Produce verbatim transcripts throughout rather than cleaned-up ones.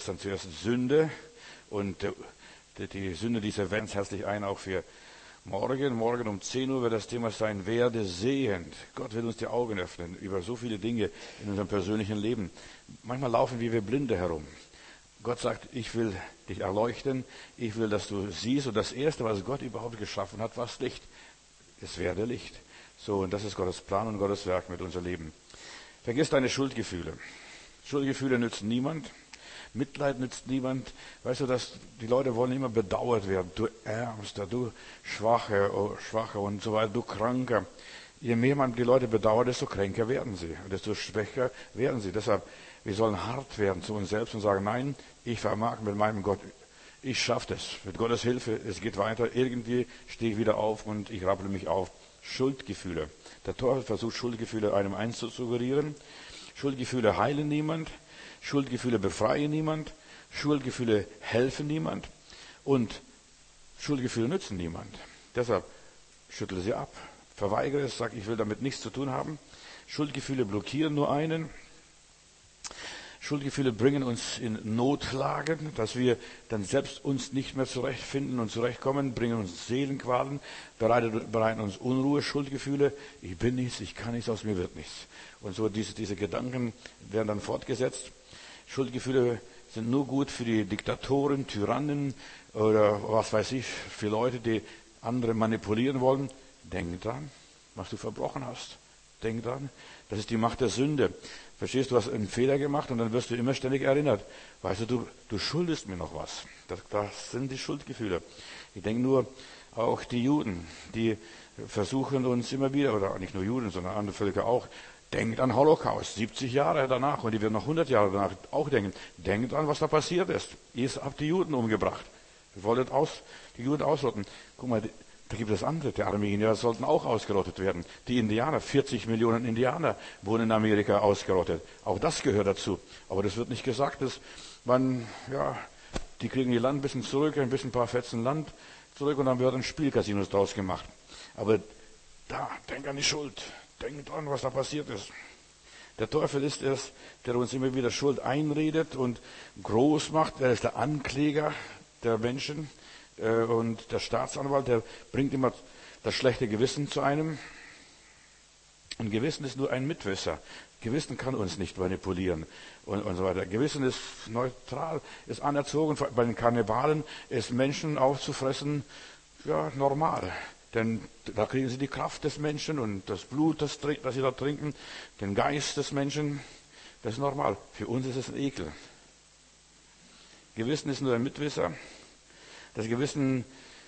ist dann zuerst Sünde und die, die Sünde dieser Welt. Ganz herzlich ein auch für morgen. Morgen um zehn Uhr wird das Thema sein, werde sehend. Gott wird uns die Augen öffnen über so viele Dinge in unserem persönlichen Leben. Manchmal laufen wir wie Blinde herum. Gott sagt, ich will dich erleuchten, ich will, dass du siehst. Und das Erste, was Gott überhaupt geschaffen hat, war das Licht. Es werde Licht. So, und das ist Gottes Plan und Gottes Werk mit unserem Leben. Vergiss deine Schuldgefühle. Schuldgefühle nützen niemand. Mitleid nützt niemand. Weißt du, dass die Leute wollen immer bedauert werden. Du Ärmster, du Schwacher, oh, Schwacher und so weiter, du Kranker. Je mehr man die Leute bedauert, desto kränker werden sie. Und desto schwächer werden sie. Deshalb, wir sollen hart werden zu uns selbst und sagen, nein, ich vermag mit meinem Gott, ich schaffe das. Mit Gottes Hilfe, es geht weiter. Irgendwie stehe ich wieder auf und ich rappel mich auf. Schuldgefühle. Der Teufel versucht, Schuldgefühle einem einzusuggerieren. Schuldgefühle heilen niemand. Schuldgefühle befreien niemand. Schuldgefühle helfen niemand. Und Schuldgefühle nützen niemand. Deshalb schüttle sie ab. Verweigere es, sag, ich will damit nichts zu tun haben. Schuldgefühle blockieren nur einen. Schuldgefühle bringen uns in Notlagen, dass wir dann selbst uns nicht mehr zurechtfinden und zurechtkommen, bringen uns Seelenqualen, bereiten, bereiten uns Unruhe, Schuldgefühle. Ich bin nichts, ich kann nichts, aus mir wird nichts. Und so diese, diese Gedanken werden dann fortgesetzt. Schuldgefühle sind nur gut für die Diktatoren, Tyrannen oder was weiß ich, für Leute, die andere manipulieren wollen. Denk dran, was du verbrochen hast. Denk dran, das ist die Macht der Sünde. Verstehst du, du hast einen Fehler gemacht und dann wirst du immer ständig erinnert. Weißt du, du, du schuldest mir noch was. Das, das sind die Schuldgefühle. Ich denke nur, auch die Juden, die versuchen uns immer wieder, oder nicht nur Juden, sondern andere Völker auch, denkt an Holocaust, siebzig Jahre danach, und die werden noch hundert Jahre danach auch denken. Denkt an, was da passiert ist. Ihr habt die Juden umgebracht. Ihr wolltet aus, die Juden ausrotten. Guck mal, da gibt es andere, die Armenier sollten auch ausgerottet werden. Die Indianer, vierzig Millionen Indianer wurden in Amerika ausgerottet. Auch das gehört dazu. Aber das wird nicht gesagt, dass man, ja, die kriegen ihr Land ein bisschen zurück, ein bisschen ein paar Fetzen Land zurück und dann werden Spielcasinos draus gemacht. Aber da, denk an die Schuld. Denk dran, was da passiert ist. Der Teufel ist es, der uns immer wieder Schuld einredet und groß macht. Er ist der Ankläger der Menschen. Und der Staatsanwalt, der bringt immer das schlechte Gewissen zu einem. Und Gewissen ist nur ein Mitwisser. Gewissen kann uns nicht manipulieren und, und so weiter. Gewissen ist neutral, ist anerzogen. Bei den Kannibalen ist Menschen aufzufressen, ja, normal. Denn da kriegen sie die Kraft des Menschen und das Blut, das, das sie da trinken, den Geist des Menschen, das ist normal. Für uns ist es ein Ekel. Gewissen ist nur ein Mitwisser. Das Gewissen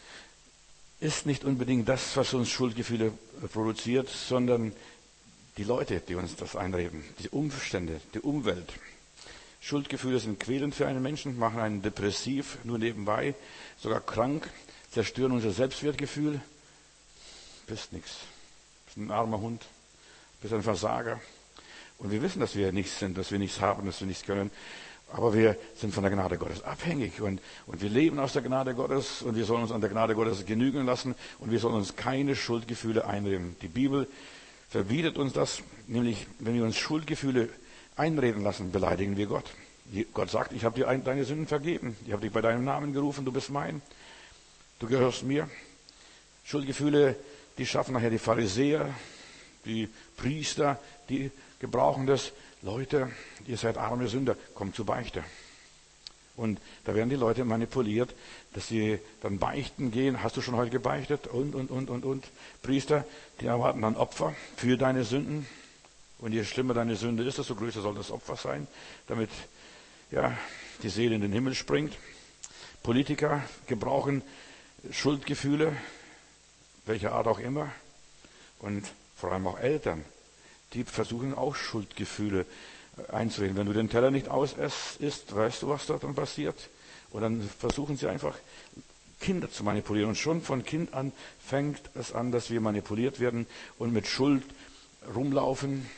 ist nicht unbedingt das, was uns Schuldgefühle produziert, sondern die Leute, die uns das einreden, die Umstände, die Umwelt. Schuldgefühle sind quälend für einen Menschen, machen einen depressiv, nur nebenbei, sogar krank, zerstören unser Selbstwertgefühl. Bist nichts, bist ein armer Hund, bist ein Versager. Und wir wissen, dass wir nichts sind, dass wir nichts haben, dass wir nichts können. Aber wir sind von der Gnade Gottes abhängig und, und wir leben aus der Gnade Gottes und wir sollen uns an der Gnade Gottes genügen lassen und wir sollen uns keine Schuldgefühle einreden. Die Bibel verbietet uns das, nämlich wenn wir uns Schuldgefühle einreden lassen, beleidigen wir Gott. Gott sagt, ich habe dir deine Sünden vergeben, ich habe dich bei deinem Namen gerufen, du bist mein, du gehörst mir. Schuldgefühle, die schaffen nachher die Pharisäer, die Priester, die gebrauchen das. Leute, ihr seid arme Sünder, kommt zur Beichte. Und da werden die Leute manipuliert, dass sie dann beichten gehen. Hast du schon heute gebeichtet? Und, und, und, und, und. Priester, die erwarten dann Opfer für deine Sünden. Und je schlimmer deine Sünde ist, desto größer soll das Opfer sein, damit, ja, die Seele in den Himmel springt. Politiker gebrauchen Schuldgefühle, welcher Art auch immer. Und vor allem auch Eltern. Die versuchen auch Schuldgefühle einzureden. Wenn du den Teller nicht ausisst, weißt du, was dort dann passiert? Und dann versuchen sie einfach, Kinder zu manipulieren. Und schon von Kind an fängt es an, dass wir manipuliert werden und mit Schuld rumlaufen.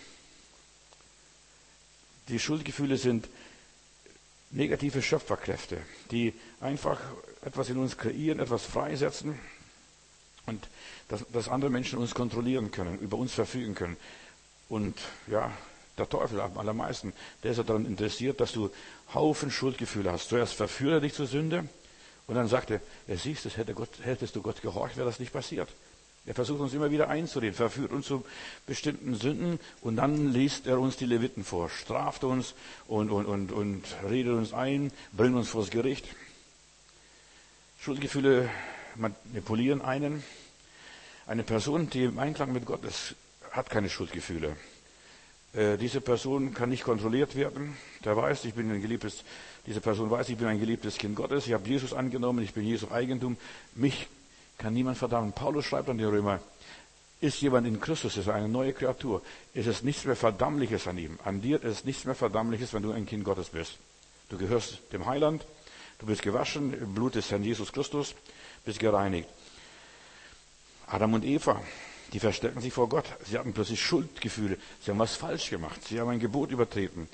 Die Schuldgefühle sind negative Schöpferkräfte, die einfach etwas in uns kreieren, etwas freisetzen und dass, dass andere Menschen uns kontrollieren können, über uns verfügen können. Und ja, Der Teufel am allermeisten. Der ist ja daran interessiert, dass du Haufen Schuldgefühle hast. Zuerst verführt er dich zur Sünde und dann sagt er, ja, siehst du, hätte Gott, hättest du Gott gehorcht, wäre das nicht passiert. Er versucht uns immer wieder einzureden, verführt uns zu bestimmten Sünden und dann liest er uns die Leviten vor, straft uns und, und, und, und redet uns ein, bringt uns vors Gericht. Schuldgefühle manipulieren einen. Eine Person, die im Einklang mit Gott ist, hat keine Schuldgefühle. Äh, diese Person kann nicht kontrolliert werden. Der weiß, ich bin ein geliebtes, diese Person weiß, ich bin ein geliebtes Kind Gottes. Ich habe Jesus angenommen, ich bin Jesu Eigentum. Mich kann niemand verdammen. Paulus schreibt an die Römer, ist jemand in Christus, ist eine neue Kreatur, ist es nichts mehr Verdammliches an ihm. An dir ist es nichts mehr Verdammliches, wenn du ein Kind Gottes bist. Du gehörst dem Heiland, du bist gewaschen im Blut des Herrn Jesus Christus, bist gereinigt. Adam und Eva, die verstecken sich vor Gott. Sie hatten plötzlich Schuldgefühle. Sie haben was falsch gemacht. Sie haben ein Gebot übertreten.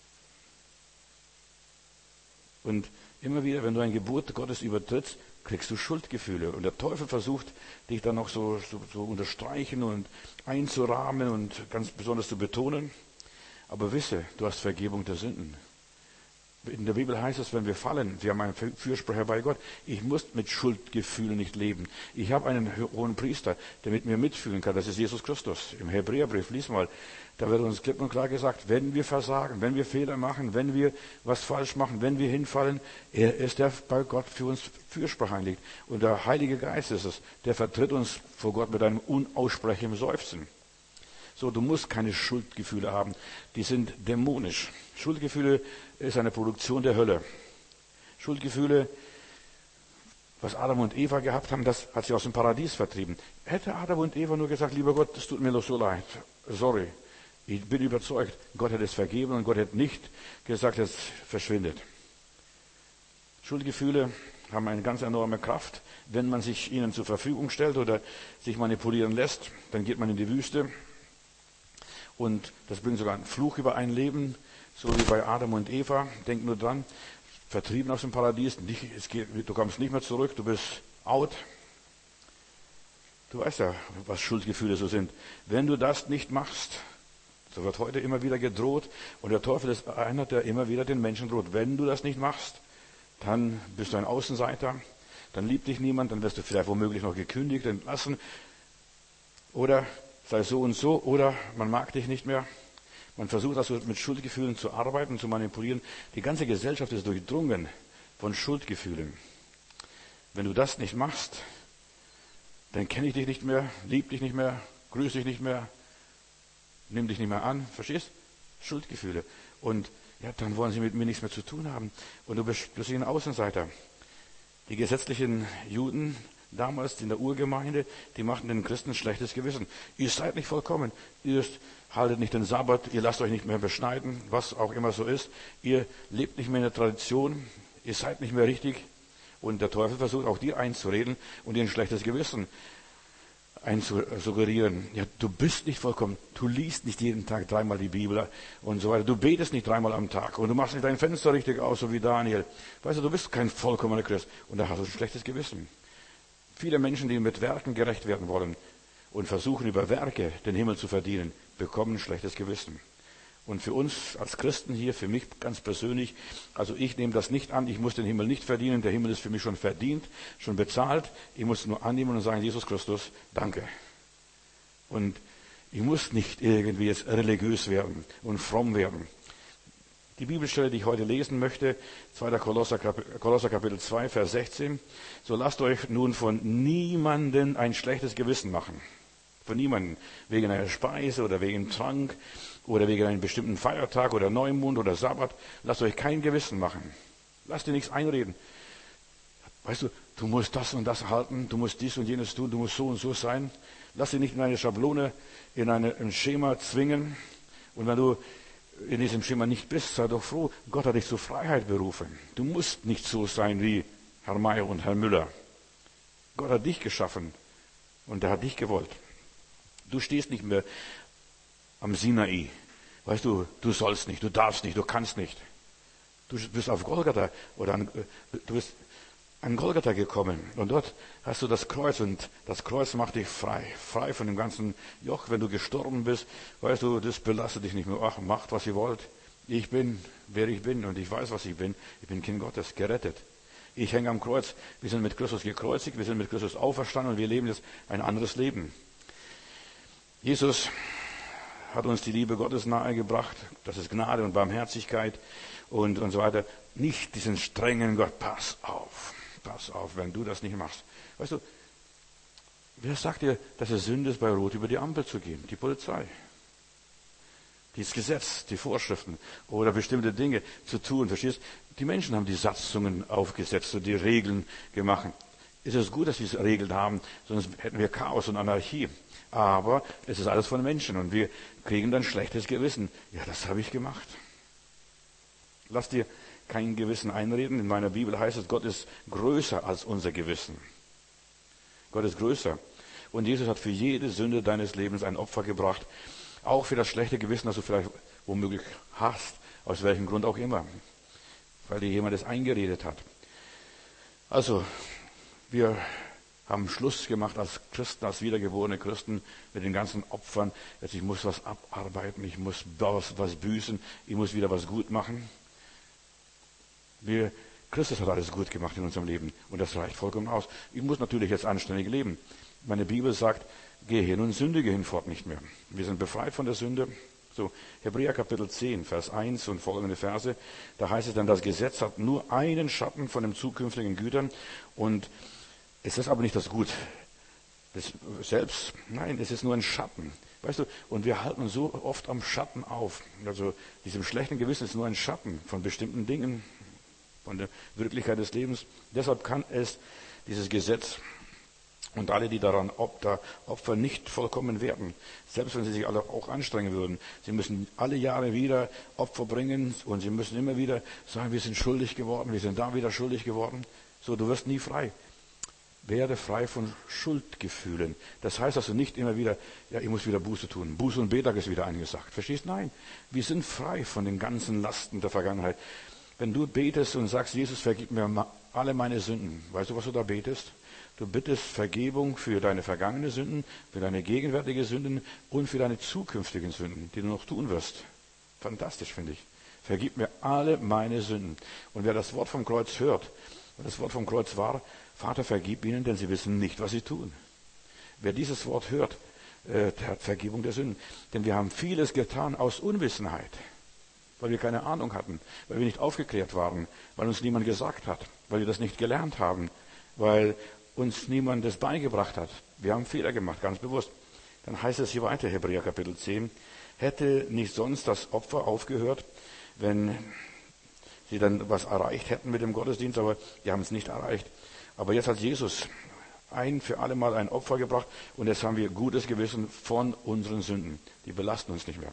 Und immer wieder, wenn du ein Gebot Gottes übertrittst, kriegst du Schuldgefühle. Und der Teufel versucht, dich dann noch so, so, so unterstreichen und einzurahmen und ganz besonders zu betonen. Aber wisse, du hast Vergebung der Sünden. In der Bibel heißt es, wenn wir fallen, wir haben einen Fürsprecher bei Gott, ich muss mit Schuldgefühlen nicht leben. Ich habe einen hohen Priester, der mit mir mitfühlen kann, das ist Jesus Christus. Im Hebräerbrief, lies mal, da wird uns klipp und klar gesagt, wenn wir versagen, wenn wir Fehler machen, wenn wir was falsch machen, wenn wir hinfallen, er ist der bei Gott für uns Fürsprache einlegt. Und der Heilige Geist ist es, der vertritt uns vor Gott mit einem unaussprechlichen Seufzen. So, du musst keine Schuldgefühle haben. Die sind dämonisch. Schuldgefühle ist eine Produktion der Hölle. Schuldgefühle, was Adam und Eva gehabt haben, das hat sie aus dem Paradies vertrieben. Hätte Adam und Eva nur gesagt, lieber Gott, es tut mir doch so leid. Sorry. Ich bin überzeugt, Gott hätte es vergeben und Gott hätte nicht gesagt, es verschwindet. Schuldgefühle haben eine ganz enorme Kraft. Wenn man sich ihnen zur Verfügung stellt oder sich manipulieren lässt, dann geht man in die Wüste. Und das bringt sogar einen Fluch über ein Leben, so wie bei Adam und Eva. Denk nur dran, vertrieben aus dem Paradies, nicht, es geht, du kommst nicht mehr zurück, du bist out. Du weißt ja, was Schuldgefühle so sind. Wenn du das nicht machst, so wird heute immer wieder gedroht, und der Teufel ist einer, der immer wieder den Menschen droht. Wenn du das nicht machst, dann bist du ein Außenseiter, dann liebt dich niemand, dann wirst du vielleicht womöglich noch gekündigt, entlassen, oder sei so und so, oder man mag dich nicht mehr. Man versucht also mit Schuldgefühlen zu arbeiten, zu manipulieren. Die ganze Gesellschaft ist durchdrungen von Schuldgefühlen. Wenn du das nicht machst, dann kenne ich dich nicht mehr, lieb dich nicht mehr, grüße dich nicht mehr, nimm dich nicht mehr an. Verstehst? Schuldgefühle. Und ja, dann wollen sie mit mir nichts mehr zu tun haben. Und du bist plötzlich ein Außenseiter. Die gesetzlichen Juden damals in der Urgemeinde, die machten den Christen ein schlechtes Gewissen. Ihr seid nicht vollkommen. Ihr haltet nicht den Sabbat. Ihr lasst euch nicht mehr beschneiden, was auch immer so ist. Ihr lebt nicht mehr in der Tradition. Ihr seid nicht mehr richtig. Und der Teufel versucht auch dir einzureden und dir ein schlechtes Gewissen einzusuggerieren. Ja, du bist nicht vollkommen. Du liest nicht jeden Tag dreimal die Bibel und so weiter. Du betest nicht dreimal am Tag und du machst nicht dein Fenster richtig aus, so wie Daniel. Weißt du, du bist kein vollkommener Christ. Und da hast du ein schlechtes Gewissen. Viele Menschen, die mit Werken gerecht werden wollen und versuchen, über Werke den Himmel zu verdienen, bekommen ein schlechtes Gewissen. Und für uns als Christen hier, für mich ganz persönlich, also ich nehme das nicht an, ich muss den Himmel nicht verdienen, der Himmel ist für mich schon verdient, schon bezahlt. Ich muss nur annehmen und sagen, Jesus Christus, danke. Und ich muss nicht irgendwie jetzt religiös werden und fromm werden. Die Bibelstelle, die ich heute lesen möchte, zweiter Kolosser, Kolosser Kapitel zwei, Vers sechzehn. So lasst euch nun von niemanden ein schlechtes Gewissen machen. Von niemanden. Wegen einer Speise oder wegen Trank oder wegen einem bestimmten Feiertag oder Neumond oder Sabbat. Lasst euch kein Gewissen machen. Lasst dir nichts einreden. Weißt du, du musst das und das halten, du musst dies und jenes tun, du musst so und so sein. Lass dich nicht in eine Schablone, in eine, ein Schema zwingen. Und wenn du in diesem Schema nicht bist, sei doch froh, Gott hat dich zur Freiheit berufen. Du musst nicht so sein wie Herr Mayer und Herr Müller. Gott hat dich geschaffen und er hat dich gewollt. Du stehst nicht mehr am Sinai. Weißt du, du sollst nicht, du darfst nicht, du kannst nicht. Du bist auf Golgatha oder an, du bist an Golgatha gekommen und dort hast du das Kreuz und das Kreuz macht dich frei, frei von dem ganzen Joch. Wenn du gestorben bist, weißt du, das belastet dich nicht mehr. Ach, macht, was ihr wollt. Ich bin, wer ich bin und ich weiß, was ich bin. Ich bin Kind Gottes, gerettet. Ich hänge am Kreuz. Wir sind mit Christus gekreuzigt, wir sind mit Christus auferstanden und wir leben jetzt ein anderes Leben. Jesus hat uns die Liebe Gottes nahegebracht. Das ist Gnade und Barmherzigkeit und, und so weiter. Nicht diesen strengen Gott. Pass auf, pass auf, wenn du das nicht machst. Weißt du, wer sagt dir, dass es Sünde ist, bei Rot über die Ampel zu gehen? Die Polizei. Das Gesetz, die Vorschriften oder bestimmte Dinge zu tun. Verstehst? Die Menschen haben die Satzungen aufgesetzt und die Regeln gemacht. Ist es gut, dass wir diese Regeln haben, sonst hätten wir Chaos und Anarchie. Aber es ist alles von Menschen und wir kriegen dann schlechtes Gewissen. Ja, das habe ich gemacht. Lass dir kein Gewissen einreden. In meiner Bibel heißt es, Gott ist größer als unser Gewissen. Gott ist größer. Und Jesus hat für jede Sünde deines Lebens ein Opfer gebracht. Auch für das schlechte Gewissen, das du vielleicht womöglich hast. Aus welchem Grund auch immer. Weil dir jemand das eingeredet hat. Also, wir haben Schluss gemacht als Christen, als wiedergeborene Christen mit den ganzen Opfern. Jetzt, ich muss was abarbeiten, ich muss was, was büßen, ich muss wieder was gut machen. Wir, Christus hat alles gut gemacht in unserem Leben und das reicht vollkommen aus. Ich muss natürlich jetzt anständig leben. Meine Bibel sagt, geh hin und sündige hinfort nicht mehr. Wir sind befreit von der Sünde. So, Hebräer Kapitel zehn, Vers eins und folgende Verse. Da heißt es dann, das Gesetz hat nur einen Schatten von den zukünftigen Gütern und es ist aber nicht das Gut das selbst. Nein, es ist nur ein Schatten. Weißt du, und wir halten uns so oft am Schatten auf. Also, diesem schlechten Gewissen ist nur ein Schatten von bestimmten Dingen, von der Wirklichkeit des Lebens. Deshalb kann es dieses Gesetz und alle, die daran Opfer nicht vollkommen werden, selbst wenn sie sich alle auch anstrengen würden. Sie müssen alle Jahre wieder Opfer bringen und sie müssen immer wieder sagen, wir sind schuldig geworden, wir sind da wieder schuldig geworden. So, du wirst nie frei. Werde frei von Schuldgefühlen. Das heißt, dass du nicht immer wieder, ja, ich muss wieder Buße tun. Buße und Betag ist wieder angesagt. Verstehst? Nein. Wir sind frei von den ganzen Lasten der Vergangenheit. Wenn du betest und sagst, Jesus, vergib mir alle meine Sünden. Weißt du, was du da betest? Du bittest Vergebung für deine vergangenen Sünden, für deine gegenwärtigen Sünden und für deine zukünftigen Sünden, die du noch tun wirst. Fantastisch, finde ich. Vergib mir alle meine Sünden. Und wer das Wort vom Kreuz hört, und das Wort vom Kreuz war, Vater, vergib ihnen, denn sie wissen nicht, was sie tun. Wer dieses Wort hört, äh, der hat Vergebung der Sünden. Denn wir haben vieles getan aus Unwissenheit, weil wir keine Ahnung hatten, weil wir nicht aufgeklärt waren, weil uns niemand gesagt hat, weil wir das nicht gelernt haben, weil uns niemand das beigebracht hat. Wir haben Fehler gemacht, ganz bewusst. Dann heißt es hier weiter, Hebräer Kapitel zehn, hätte nicht sonst das Opfer aufgehört, wenn sie dann was erreicht hätten mit dem Gottesdienst, aber die haben es nicht erreicht. Aber jetzt hat Jesus ein für alle Mal ein Opfer gebracht und jetzt haben wir gutes Gewissen von unseren Sünden. Die belasten uns nicht mehr.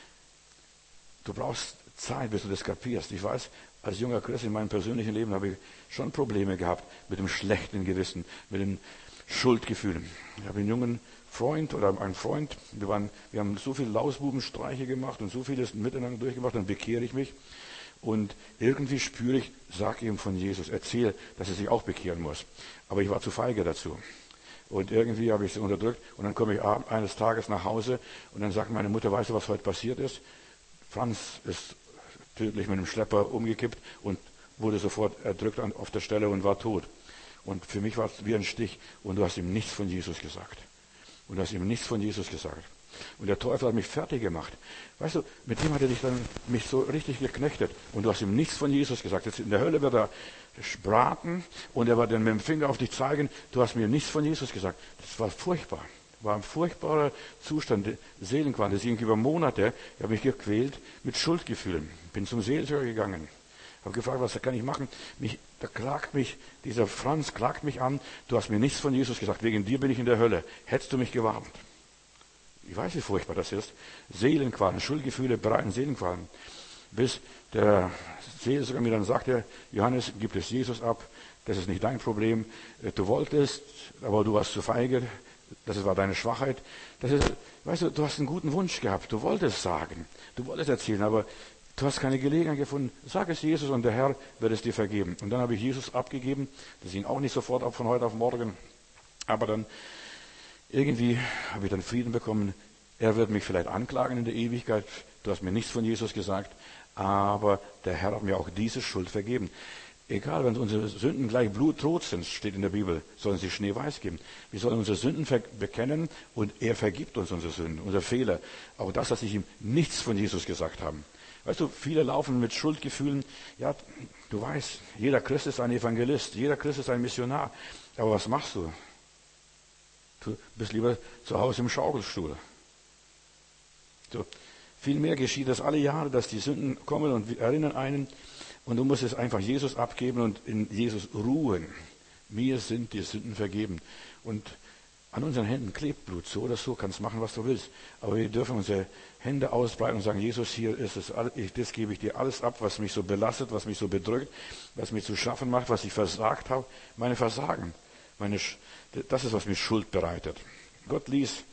Du brauchst Zeit, bis du das kapierst. Ich weiß, als junger Christ in meinem persönlichen Leben habe ich schon Probleme gehabt mit dem schlechten Gewissen, mit den Schuldgefühlen. Ich habe einen jungen Freund oder einen Freund, wir, waren, wir haben so viele Lausbubenstreiche gemacht und so vieles miteinander durchgemacht, dann bekehre ich mich. Und irgendwie spüre ich, sag ihm von Jesus, erzähl, dass er sich auch bekehren muss. Aber ich war zu feige dazu. Und irgendwie habe ich es unterdrückt. Und dann komme ich eines Tages nach Hause und dann sagt meine Mutter, weißt du, was heute passiert ist? Franz ist tödlich mit einem Schlepper umgekippt und wurde sofort erdrückt auf der Stelle und war tot. Und für mich war es wie ein Stich. Und du hast ihm nichts von Jesus gesagt. Und du hast ihm nichts von Jesus gesagt. Und der Teufel hat mich fertig gemacht. Weißt du, mit dem hat er dich dann mich so richtig geknechtet. Und du hast ihm nichts von Jesus gesagt. Jetzt in der Hölle wird er braten und er wird dann mit dem Finger auf dich zeigen, du hast mir nichts von Jesus gesagt. Das war furchtbar. War ein furchtbarer Zustand, Seelenqual. Das ging über Monate. Ich habe mich gequält mit Schuldgefühlen. Bin zum Seelsorger gegangen. Habe gefragt, was kann ich machen? Mich, da klagt mich, dieser Franz klagt mich an, du hast mir nichts von Jesus gesagt. Wegen dir bin ich in der Hölle. Hättest du mich gewarnt? Ich weiß, wie furchtbar das ist. Seelenqualen, Schuldgefühle bereiten Seelenqualen. Bis der Seelsorger mir dann sagte, Johannes, gib es Jesus ab, das ist nicht dein Problem. Du wolltest, aber du warst zu feige, das war deine Schwachheit. Das ist, weißt du, du hast einen guten Wunsch gehabt, du wolltest sagen, du wolltest erzählen, aber Du hast keine Gelegenheit gefunden. Sag es Jesus und der Herr wird es dir vergeben. Und dann habe ich Jesus abgegeben. Das ist ihn auch nicht sofort ab von heute auf morgen. Aber dann irgendwie habe ich dann Frieden bekommen. Er wird mich vielleicht anklagen in der Ewigkeit. Du hast mir nichts von Jesus gesagt. Aber der Herr hat mir auch diese Schuld vergeben. Egal, wenn unsere Sünden gleich blutrot sind, steht in der Bibel, sollen sie schneeweiß geben. Wir sollen unsere Sünden bekennen und er vergibt uns unsere Sünden, unsere Fehler. Auch das, dass ich ihm nichts von Jesus gesagt habe. Weißt du, viele laufen mit Schuldgefühlen. Ja, du weißt, jeder Christ ist ein Evangelist, jeder Christ ist ein Missionar. Aber was machst du? Du bist lieber zu Hause im Schaukelstuhl. So, vielmehr geschieht das alle Jahre, dass die Sünden kommen und erinnern einen. Und du musst es einfach Jesus abgeben und in Jesus ruhen. Mir sind die Sünden vergeben. Und an unseren Händen klebt Blut, so oder so, kannst machen, was du willst. Aber wir dürfen unsere Hände ausbreiten und sagen, Jesus, hier ist es, das gebe ich dir alles ab, was mich so belastet, was mich so bedrückt, was mich zu schaffen macht, was ich versagt habe, meine Versagen. Meine, das ist, was mir Schuld bereitet. Gott liest,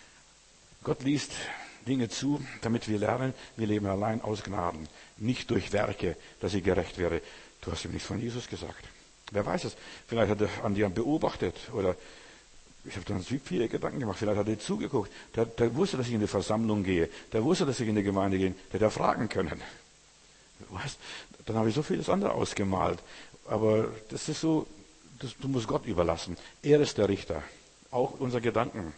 Gott liest Dinge zu, damit wir lernen, wir leben allein aus Gnaden, nicht durch Werke, dass ich gerecht werde. Du hast ihm nichts von Jesus gesagt. Wer weiß es? Vielleicht hat er an dir beobachtet oder ich habe dann viele Gedanken gemacht. Vielleicht hat er zugeguckt. Der, der wusste, dass ich in die Versammlung gehe. Der wusste, dass ich in die Gemeinde gehe. Der hätte fragen können. Was? Dann habe ich so vieles andere ausgemalt. Aber das ist so, das, du musst Gott überlassen. Er ist der Richter. Auch unsere Gedanken.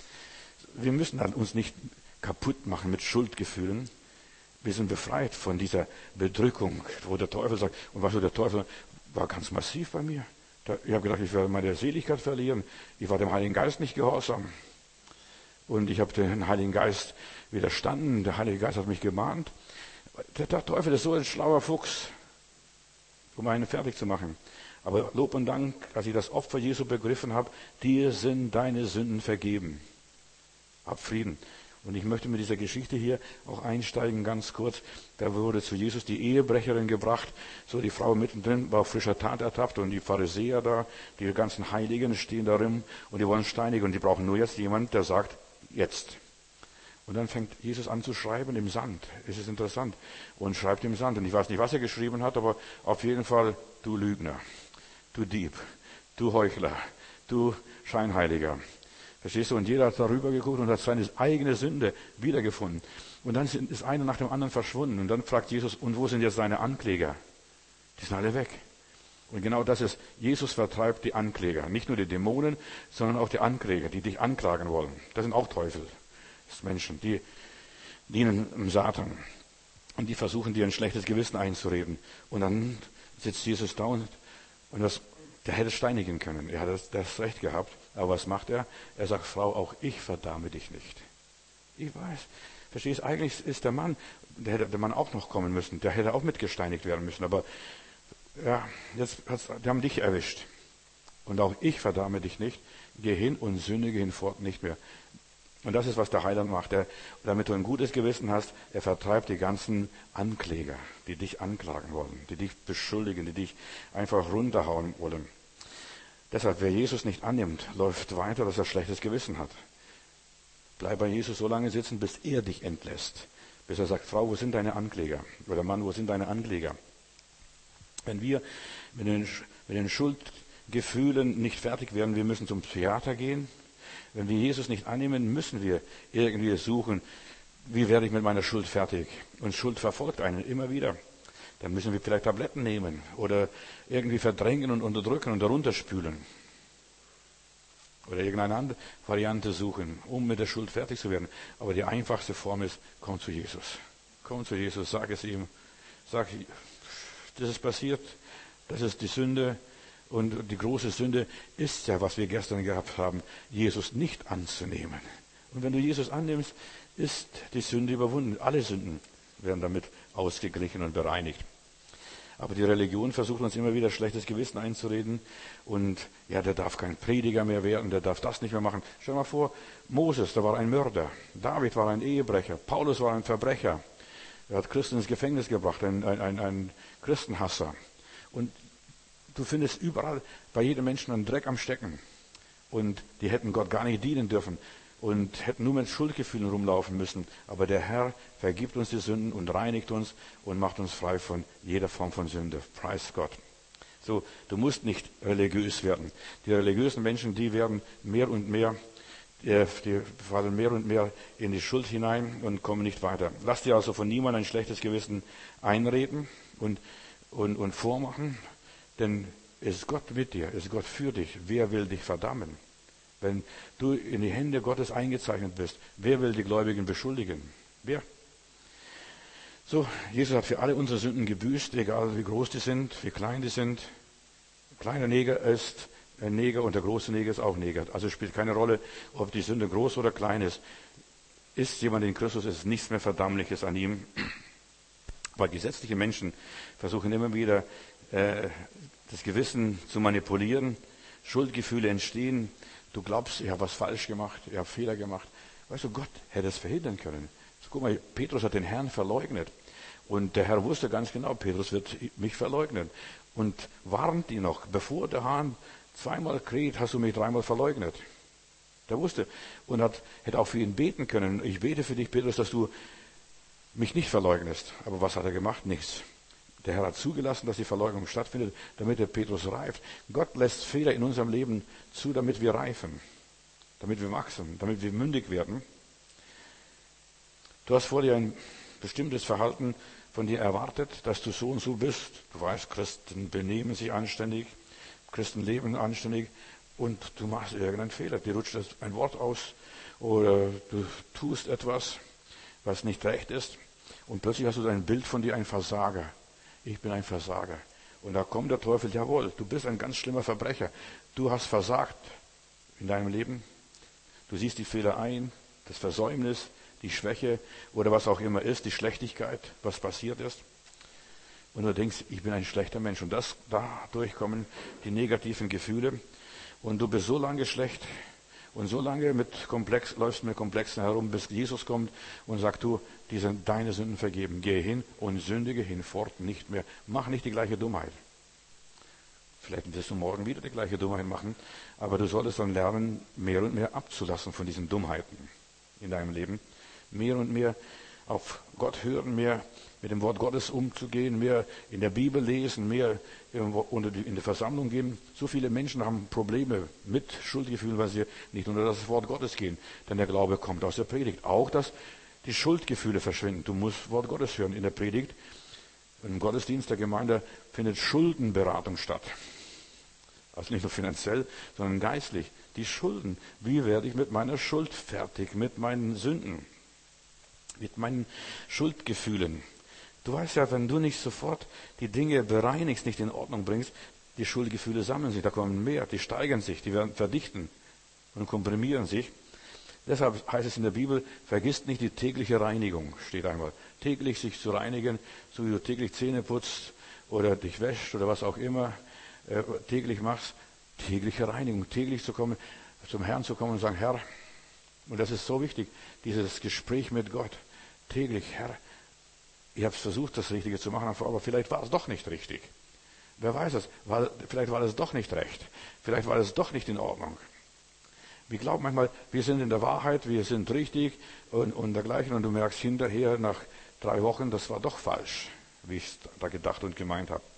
Wir müssen dann uns nicht kaputt machen mit Schuldgefühlen. Wir sind befreit von dieser Bedrückung, wo der Teufel sagt, und was so der Teufel war ganz massiv bei mir. Ich habe gedacht, ich werde meine Seligkeit verlieren. Ich war dem Heiligen Geist nicht gehorsam. Und ich habe den Heiligen Geist widerstanden. Der Heilige Geist hat mich gemahnt. Der Teufel ist so ein schlauer Fuchs, um einen fertig zu machen. Aber Lob und Dank, als ich das Opfer Jesu begriffen habe, dir sind deine Sünden vergeben. Hab Frieden. Und ich möchte mit dieser Geschichte hier auch einsteigen, ganz kurz. Da wurde zu Jesus die Ehebrecherin gebracht. So, die Frau mittendrin war auf frischer Tat ertappt und die Pharisäer da, die ganzen Heiligen stehen da rum und die wollen steinigen und die brauchen nur jetzt jemand, der sagt, jetzt. Und dann fängt Jesus an zu schreiben im Sand. Es ist interessant. Und schreibt im Sand. Und ich weiß nicht, was er geschrieben hat, aber auf jeden Fall, du Lügner, du Dieb, du Heuchler, du Scheinheiliger. Verstehst du? Und jeder hat darüber geguckt und hat seine eigene Sünde wiedergefunden. Und dann ist einer nach dem anderen verschwunden. Und dann fragt Jesus, und wo sind jetzt seine Ankläger? Die sind alle weg. Und genau das ist, Jesus vertreibt die Ankläger. Nicht nur die Dämonen, sondern auch die Ankläger, die dich anklagen wollen. Das sind auch Teufel. Das sind Menschen, die dienen dem Satan. Und die versuchen, dir ein schlechtes Gewissen einzureden. Und dann sitzt Jesus da und, und das, der hätte steinigen können. Er hat das, das Recht gehabt. Aber was macht er? Er sagt, Frau, auch ich verdamme dich nicht. Ich weiß. Verstehst du? Eigentlich ist der Mann, der hätte der Mann auch noch kommen müssen. Der hätte auch mitgesteinigt werden müssen. Aber ja, jetzt hat's, die haben dich erwischt. Und auch ich verdamme dich nicht. Geh hin und sündige hinfort nicht mehr. Und das ist, was der Heiland macht. Er, damit du ein gutes Gewissen hast, er vertreibt die ganzen Ankläger, die dich anklagen wollen, die dich beschuldigen, die dich einfach runterhauen wollen. Deshalb, wer Jesus nicht annimmt, läuft weiter, dass er schlechtes Gewissen hat. Bleib bei Jesus so lange sitzen, bis er dich entlässt. Bis er sagt, Frau, wo sind deine Ankläger? Oder Mann, wo sind deine Ankläger? Wenn wir mit den, mit den Schuldgefühlen nicht fertig werden, wir müssen zum Psychiater gehen. Wenn wir Jesus nicht annehmen, müssen wir irgendwie suchen, wie werde ich mit meiner Schuld fertig? Und Schuld verfolgt einen immer wieder. Dann müssen wir vielleicht Tabletten nehmen oder irgendwie verdrängen und unterdrücken und darunter spülen. Oder irgendeine andere Variante suchen, um mit der Schuld fertig zu werden. Aber die einfachste Form ist, komm zu Jesus. Komm zu Jesus, sag es ihm. Sag, das ist passiert, das ist die Sünde. Und die große Sünde ist ja, was wir gestern gehabt haben, Jesus nicht anzunehmen. Und wenn du Jesus annimmst, ist die Sünde überwunden. Alle Sünden werden damit ausgeglichen und bereinigt. Aber die Religion versucht uns immer wieder schlechtes Gewissen einzureden. Und ja, der darf kein Prediger mehr werden, der darf das nicht mehr machen. Stell dir mal vor, Moses, der war ein Mörder. David war ein Ehebrecher. Paulus war ein Verbrecher. Er hat Christen ins Gefängnis gebracht, ein, ein, ein, ein Christenhasser. Und du findest überall bei jedem Menschen einen Dreck am Stecken. Und die hätten Gott gar nicht dienen dürfen. und hätten nur mit Schuldgefühlen rumlaufen müssen. Aber der Herr vergibt uns die Sünden und reinigt uns und macht uns frei von jeder Form von Sünde. Preis Gott. So, du musst nicht religiös werden. Die religiösen Menschen, die werden mehr und mehr, die fallen mehr und mehr in die Schuld hinein und kommen nicht weiter. Lass dir also von niemandem ein schlechtes Gewissen einreden und, und, und vormachen, denn es ist Gott mit dir, es ist Gott für dich. Wer will dich verdammen? Wenn du in die Hände Gottes eingezeichnet bist, wer will die Gläubigen beschuldigen? Wer? So, Jesus hat für alle unsere Sünden gebüßt, egal wie groß die sind, wie klein die sind. Ein kleiner Neger ist ein Neger und der große Neger ist auch Neger. Also spielt keine Rolle, ob die Sünde groß oder klein ist. Ist jemand in Christus, ist nichts mehr Verdammliches an ihm. Weil gesetzliche Menschen versuchen immer wieder, äh, das Gewissen zu manipulieren. Schuldgefühle entstehen. Du glaubst, ich habe was falsch gemacht, ich habe Fehler gemacht. Weißt du, Gott hätte es verhindern können. So, guck mal, Petrus hat den Herrn verleugnet. Und der Herr wusste ganz genau, Petrus wird mich verleugnen. Und warnt ihn noch, bevor der Hahn zweimal kräht, hast du mich dreimal verleugnet. Der wusste und hat, hätte auch für ihn beten können. Ich bete für dich, Petrus, dass du mich nicht verleugnest. Aber was hat er gemacht? Nichts. Der Herr hat zugelassen, dass die Verleugnung stattfindet, damit der Petrus reift. Gott lässt Fehler in unserem Leben zu, damit wir reifen, damit wir wachsen, damit wir mündig werden. Du hast vor dir ein bestimmtes Verhalten von dir erwartet, dass du so und so bist. Du weißt, Christen benehmen sich anständig, Christen leben anständig und du machst irgendeinen Fehler. Dir rutscht ein Wort aus oder du tust etwas, was nicht recht ist und plötzlich hast du ein Bild von dir, ein Versager. Ich bin ein Versager. Und da kommt der Teufel, jawohl, du bist ein ganz schlimmer Verbrecher. Du hast versagt in deinem Leben. Du siehst die Fehler ein, das Versäumnis, die Schwäche oder was auch immer ist, die Schlechtigkeit, was passiert ist. Und du denkst, ich bin ein schlechter Mensch. Und das, dadurch kommen die negativen Gefühle. Und du bist so lange schlecht und so lange mit Komplex, läufst mit Komplexen herum, bis Jesus kommt und sagt, du, die sind deine Sünden vergeben. Gehe hin und sündige hinfort nicht mehr. Mach nicht die gleiche Dummheit. Vielleicht wirst du morgen wieder die gleiche Dummheit machen, aber du solltest dann lernen, mehr und mehr abzulassen von diesen Dummheiten in deinem Leben. Mehr und mehr auf Gott hören, mehr mit dem Wort Gottes umzugehen, mehr in der Bibel lesen, mehr in die Versammlung gehen. So viele Menschen haben Probleme mit Schuldgefühlen, weil sie nicht unter das Wort Gottes gehen. Denn der Glaube kommt aus der Predigt. Auch, dass die Schuldgefühle verschwinden. Du musst Wort Gottes hören in der Predigt. Im Gottesdienst der Gemeinde findet Schuldenberatung statt. Also nicht nur finanziell, sondern geistlich. Die Schulden. Wie werde ich mit meiner Schuld fertig, mit meinen Sünden, mit meinen Schuldgefühlen? Du weißt ja, wenn du nicht sofort die Dinge bereinigst, nicht in Ordnung bringst, die Schuldgefühle sammeln sich, da kommen mehr, die steigern sich, die werden verdichten und komprimieren sich. Deshalb heißt es in der Bibel, vergisst nicht die tägliche Reinigung, steht einmal. Täglich sich zu reinigen, so wie du täglich Zähne putzt oder dich wäschst oder was auch immer äh, täglich machst. Tägliche Reinigung, täglich zu kommen, zum Herrn zu kommen und sagen, Herr, und das ist so wichtig, dieses Gespräch mit Gott, täglich, Herr, ich habe versucht, das Richtige zu machen, aber vielleicht war es doch nicht richtig. Wer weiß es, weil, vielleicht war es doch nicht recht, vielleicht war es doch nicht in Ordnung. Wir glauben manchmal, wir sind in der Wahrheit, wir sind richtig und, und dergleichen und du merkst hinterher nach drei Wochen, das war doch falsch, wie ich es da gedacht und gemeint habe.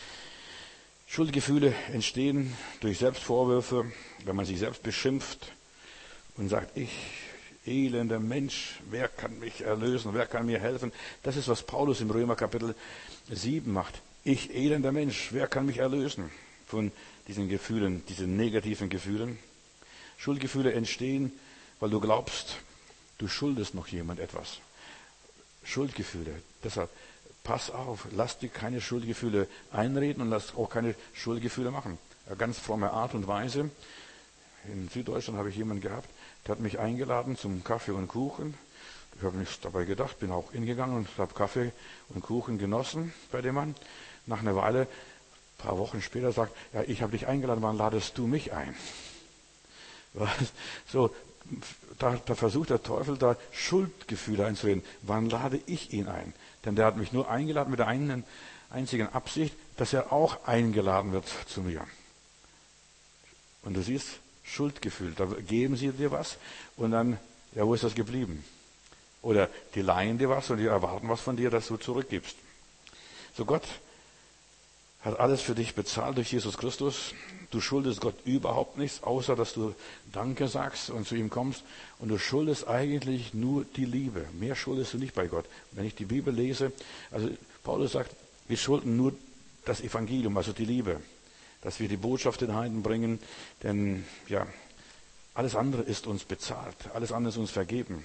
Schuldgefühle entstehen durch Selbstvorwürfe, wenn man sich selbst beschimpft und sagt, ich, elender Mensch, wer kann mich erlösen, wer kann mir helfen? Das ist, was Paulus im Römer Kapitel sieben macht. Ich, elender Mensch, wer kann mich erlösen von diesen Gefühlen, diesen negativen Gefühlen? Schuldgefühle entstehen, weil du glaubst, du schuldest noch jemand etwas. Schuldgefühle. Deshalb, pass auf, lass dir keine Schuldgefühle einreden und lass auch keine Schuldgefühle machen. Eine ganz fromme Art und Weise. In Süddeutschland habe ich jemanden gehabt, der hat mich eingeladen zum Kaffee und Kuchen. Ich habe nichts dabei gedacht, bin auch hingegangen und habe Kaffee und Kuchen genossen bei dem Mann. Nach einer Weile, ein paar Wochen später, sagt, ja, ich habe dich eingeladen, wann ladest du mich ein? So, da, da versucht der Teufel da Schuldgefühle einzureden. Wann lade ich ihn ein? Denn der hat mich nur eingeladen mit der einen einzigen Absicht, dass er auch eingeladen wird zu mir. Und du siehst, Schuldgefühl. Da geben sie dir was und dann, ja, wo ist das geblieben? Oder die leihen dir was und die erwarten was von dir, dass du zurückgibst. So, Gott hat alles für dich bezahlt durch Jesus Christus. Du schuldest Gott überhaupt nichts, außer dass du Danke sagst und zu ihm kommst. Und du schuldest eigentlich nur die Liebe. Mehr schuldest du nicht bei Gott. Wenn ich die Bibel lese, also Paulus sagt, wir schulden nur das Evangelium, also die Liebe. Dass wir die Botschaft den Heiden bringen. Denn, ja, alles andere ist uns bezahlt. Alles andere ist uns vergeben.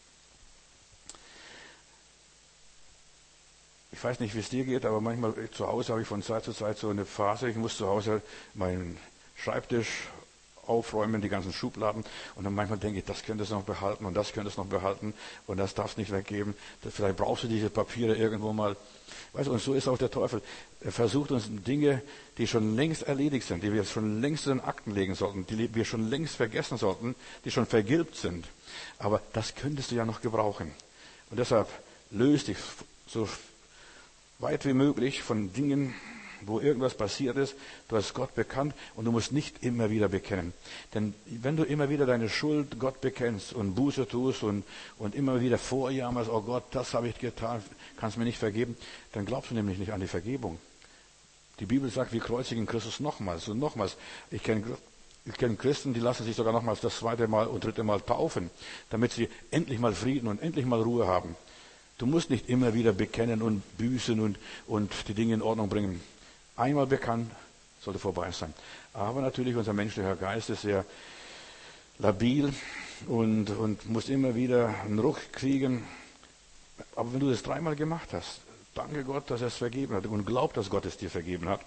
Ich weiß nicht, wie es dir geht, aber manchmal zu Hause habe ich von Zeit zu Zeit so eine Phase. Ich muss zu Hause meinen Schreibtisch aufräumen, die ganzen Schubladen. Und dann manchmal denke ich, das könntest du noch behalten und das könntest du noch behalten und das darfst du nicht weggeben. Vielleicht brauchst du diese Papiere irgendwo mal. Weißt du, und so ist auch der Teufel. Er versucht uns Dinge, die schon längst erledigt sind, die wir schon längst in den Akten legen sollten, die wir schon längst vergessen sollten, die schon vergilbt sind. Aber das könntest du ja noch gebrauchen. Und deshalb löst dich so weit wie möglich von Dingen, wo irgendwas passiert ist. Du hast Gott bekannt und du musst nicht immer wieder bekennen. Denn wenn du immer wieder deine Schuld Gott bekennst und Buße tust und, und immer wieder vorjammerst, oh Gott, das habe ich getan, kannst mir nicht vergeben, dann glaubst du nämlich nicht an die Vergebung. Die Bibel sagt, wir kreuzigen Christus nochmals und nochmals. Ich kenne ich kenn Christen, die lassen sich sogar nochmals das zweite Mal und dritte Mal taufen, damit sie endlich mal Frieden und endlich mal Ruhe haben. Du musst nicht immer wieder bekennen und büßen und, und die Dinge in Ordnung bringen. Einmal bekannt, sollte vorbei sein. Aber natürlich, unser menschlicher Geist ist sehr labil und, und muss immer wieder einen Ruck kriegen. Aber wenn du das dreimal gemacht hast, danke Gott, dass er es vergeben hat und glaub, dass Gott es dir vergeben hat.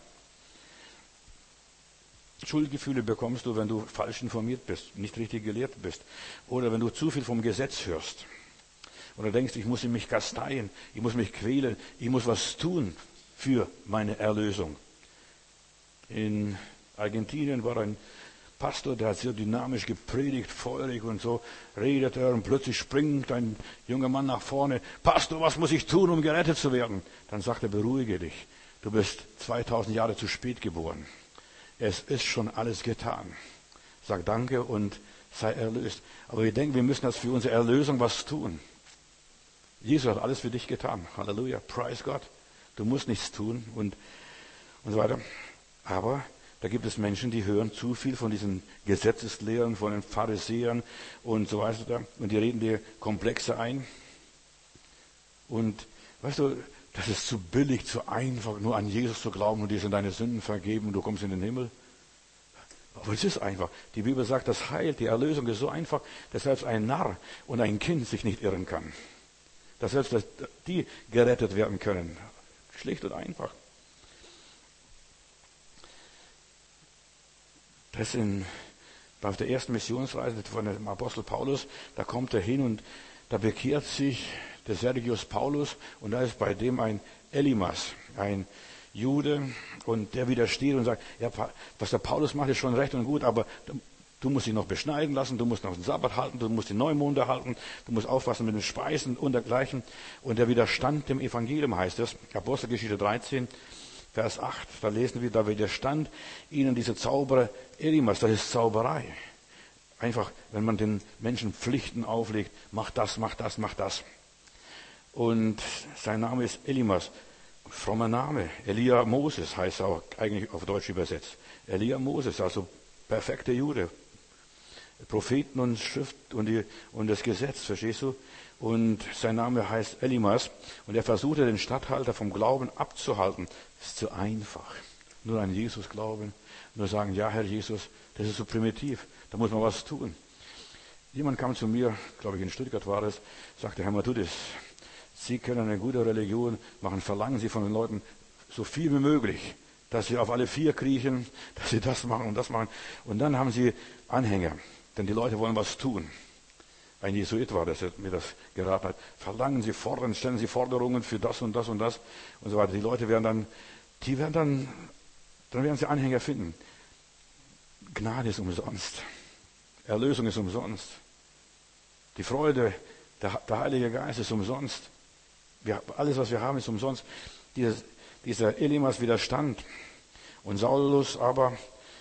Schuldgefühle bekommst du, wenn du falsch informiert bist, nicht richtig gelehrt bist oder wenn du zu viel vom Gesetz hörst. Oder denkst, ich muss mich kasteien, ich muss mich quälen, ich muss was tun für meine Erlösung. In Argentinien war ein Pastor, der hat sehr dynamisch gepredigt, feurig und so redet er und plötzlich springt ein junger Mann nach vorne. Pastor, was muss ich tun, um gerettet zu werden? Dann sagt er, beruhige dich, du bist zweitausend Jahre zu spät geboren. Es ist schon alles getan. Sag danke und sei erlöst. Aber wir denken, wir müssen das für unsere Erlösung was tun. Jesus hat alles für dich getan. Halleluja. Praise Gott. Du musst nichts tun und, und so weiter. Aber da gibt es Menschen, die hören zu viel von diesen Gesetzeslehren, von den Pharisäern und so weiter. Und die reden dir Komplexe ein. Und weißt du, das ist zu billig, zu einfach, nur an Jesus zu glauben und dir sind deine Sünden vergeben und du kommst in den Himmel. Aber es ist einfach. Die Bibel sagt, das Heil, die Erlösung ist so einfach, dass selbst ein Narr und ein Kind sich nicht irren kann. Dass selbst die gerettet werden können. Schlicht und einfach. Das in, auf der ersten Missionsreise von dem Apostel Paulus, da kommt er hin und da bekehrt sich der Sergius Paulus und da ist bei dem ein Elimas, ein Jude und der widersteht und sagt, ja, was der Paulus macht, ist schon recht und gut, aber du musst dich noch beschneiden lassen, du musst noch den Sabbat halten, du musst die Neumonde halten, du musst aufpassen mit den Speisen und dergleichen. Und der widerstand dem Evangelium heißt es, Apostelgeschichte dreizehn, Vers acht, da lesen wir, da widerstand ihnen diese Zauberer Elimas, das ist Zauberei. Einfach, wenn man den Menschen Pflichten auflegt, mach das, mach das, mach das. Und sein Name ist Elimas, frommer Name. Elia Moses heißt er auch eigentlich auf Deutsch übersetzt. Elia Moses, also perfekter Jude. Propheten und Schrift und, die, und das Gesetz, verstehst du? Und sein Name heißt Elimas. Und er versuchte, den Statthalter vom Glauben abzuhalten. Das ist zu einfach. Nur an Jesus glauben, nur sagen, ja, Herr Jesus, das ist so primitiv. Da muss man was tun. Jemand kam zu mir, glaube ich in Stuttgart war es, sagte, Herr Matthäus, Sie können eine gute Religion machen, verlangen Sie von den Leuten so viel wie möglich, dass sie auf alle vier kriechen, dass sie das machen und das machen. Und dann haben sie Anhänger, denn die Leute wollen was tun. Ein Jesuit war das, der mir das geraten hat. Verlangen Sie, fordern, stellen Sie Forderungen für das und das und das und so weiter. Die Leute werden dann, die werden dann, dann werden sie Anhänger finden. Gnade ist umsonst. Erlösung ist umsonst. Die Freude, der, der Heilige Geist ist umsonst. Wir, alles, was wir haben, ist umsonst. Dieses, dieser Elimas widerstand. Und Saulus aber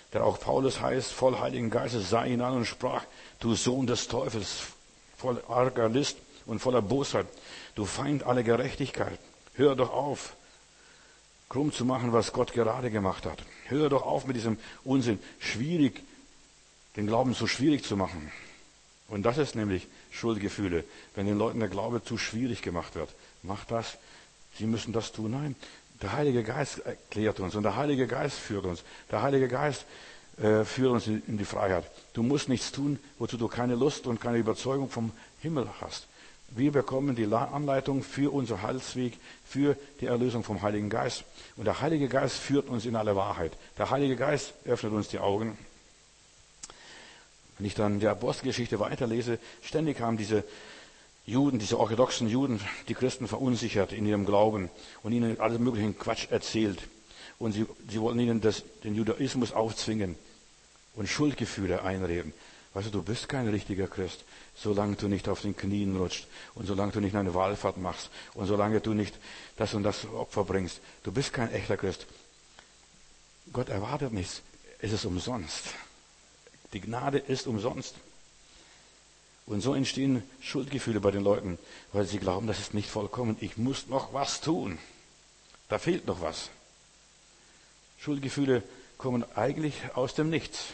der auch Paulus heißt, voll Heiligen Geistes, sah ihn an und sprach, du Sohn des Teufels, voll arger List und voller Bosheit, du Feind aller Gerechtigkeit, hör doch auf, krumm zu machen, was Gott gerade gemacht hat. Hör doch auf mit diesem Unsinn, schwierig, den Glauben so schwierig zu machen. Und das ist nämlich Schuldgefühle, wenn den Leuten der Glaube zu schwierig gemacht wird. Mach das, sie müssen das tun. Nein, der Heilige Geist erklärt uns und der Heilige Geist führt uns. Der Heilige Geist äh, führt uns in, in die Freiheit. Du musst nichts tun, wozu du keine Lust und keine Überzeugung vom Himmel hast. Wir bekommen die Anleitung für unseren Heilsweg, für die Erlösung vom Heiligen Geist. Und der Heilige Geist führt uns in alle Wahrheit. Der Heilige Geist öffnet uns die Augen. Wenn ich dann die Apostelgeschichte weiterlese, ständig haben diese Juden, diese orthodoxen Juden, die Christen verunsichert in ihrem Glauben und ihnen alles möglichen Quatsch erzählt. Und sie, sie wollten ihnen das, den Judaismus aufzwingen und Schuldgefühle einreden. Weißt du, du bist kein richtiger Christ, solange du nicht auf den Knien rutscht und solange du nicht eine Wallfahrt machst und solange du nicht das und das Opfer bringst. Du bist kein echter Christ. Gott erwartet nichts. Es ist umsonst. Die Gnade ist umsonst. Und so entstehen Schuldgefühle bei den Leuten, weil sie glauben, das ist nicht vollkommen. Ich muss noch was tun. Da fehlt noch was. Schuldgefühle kommen eigentlich aus dem Nichts.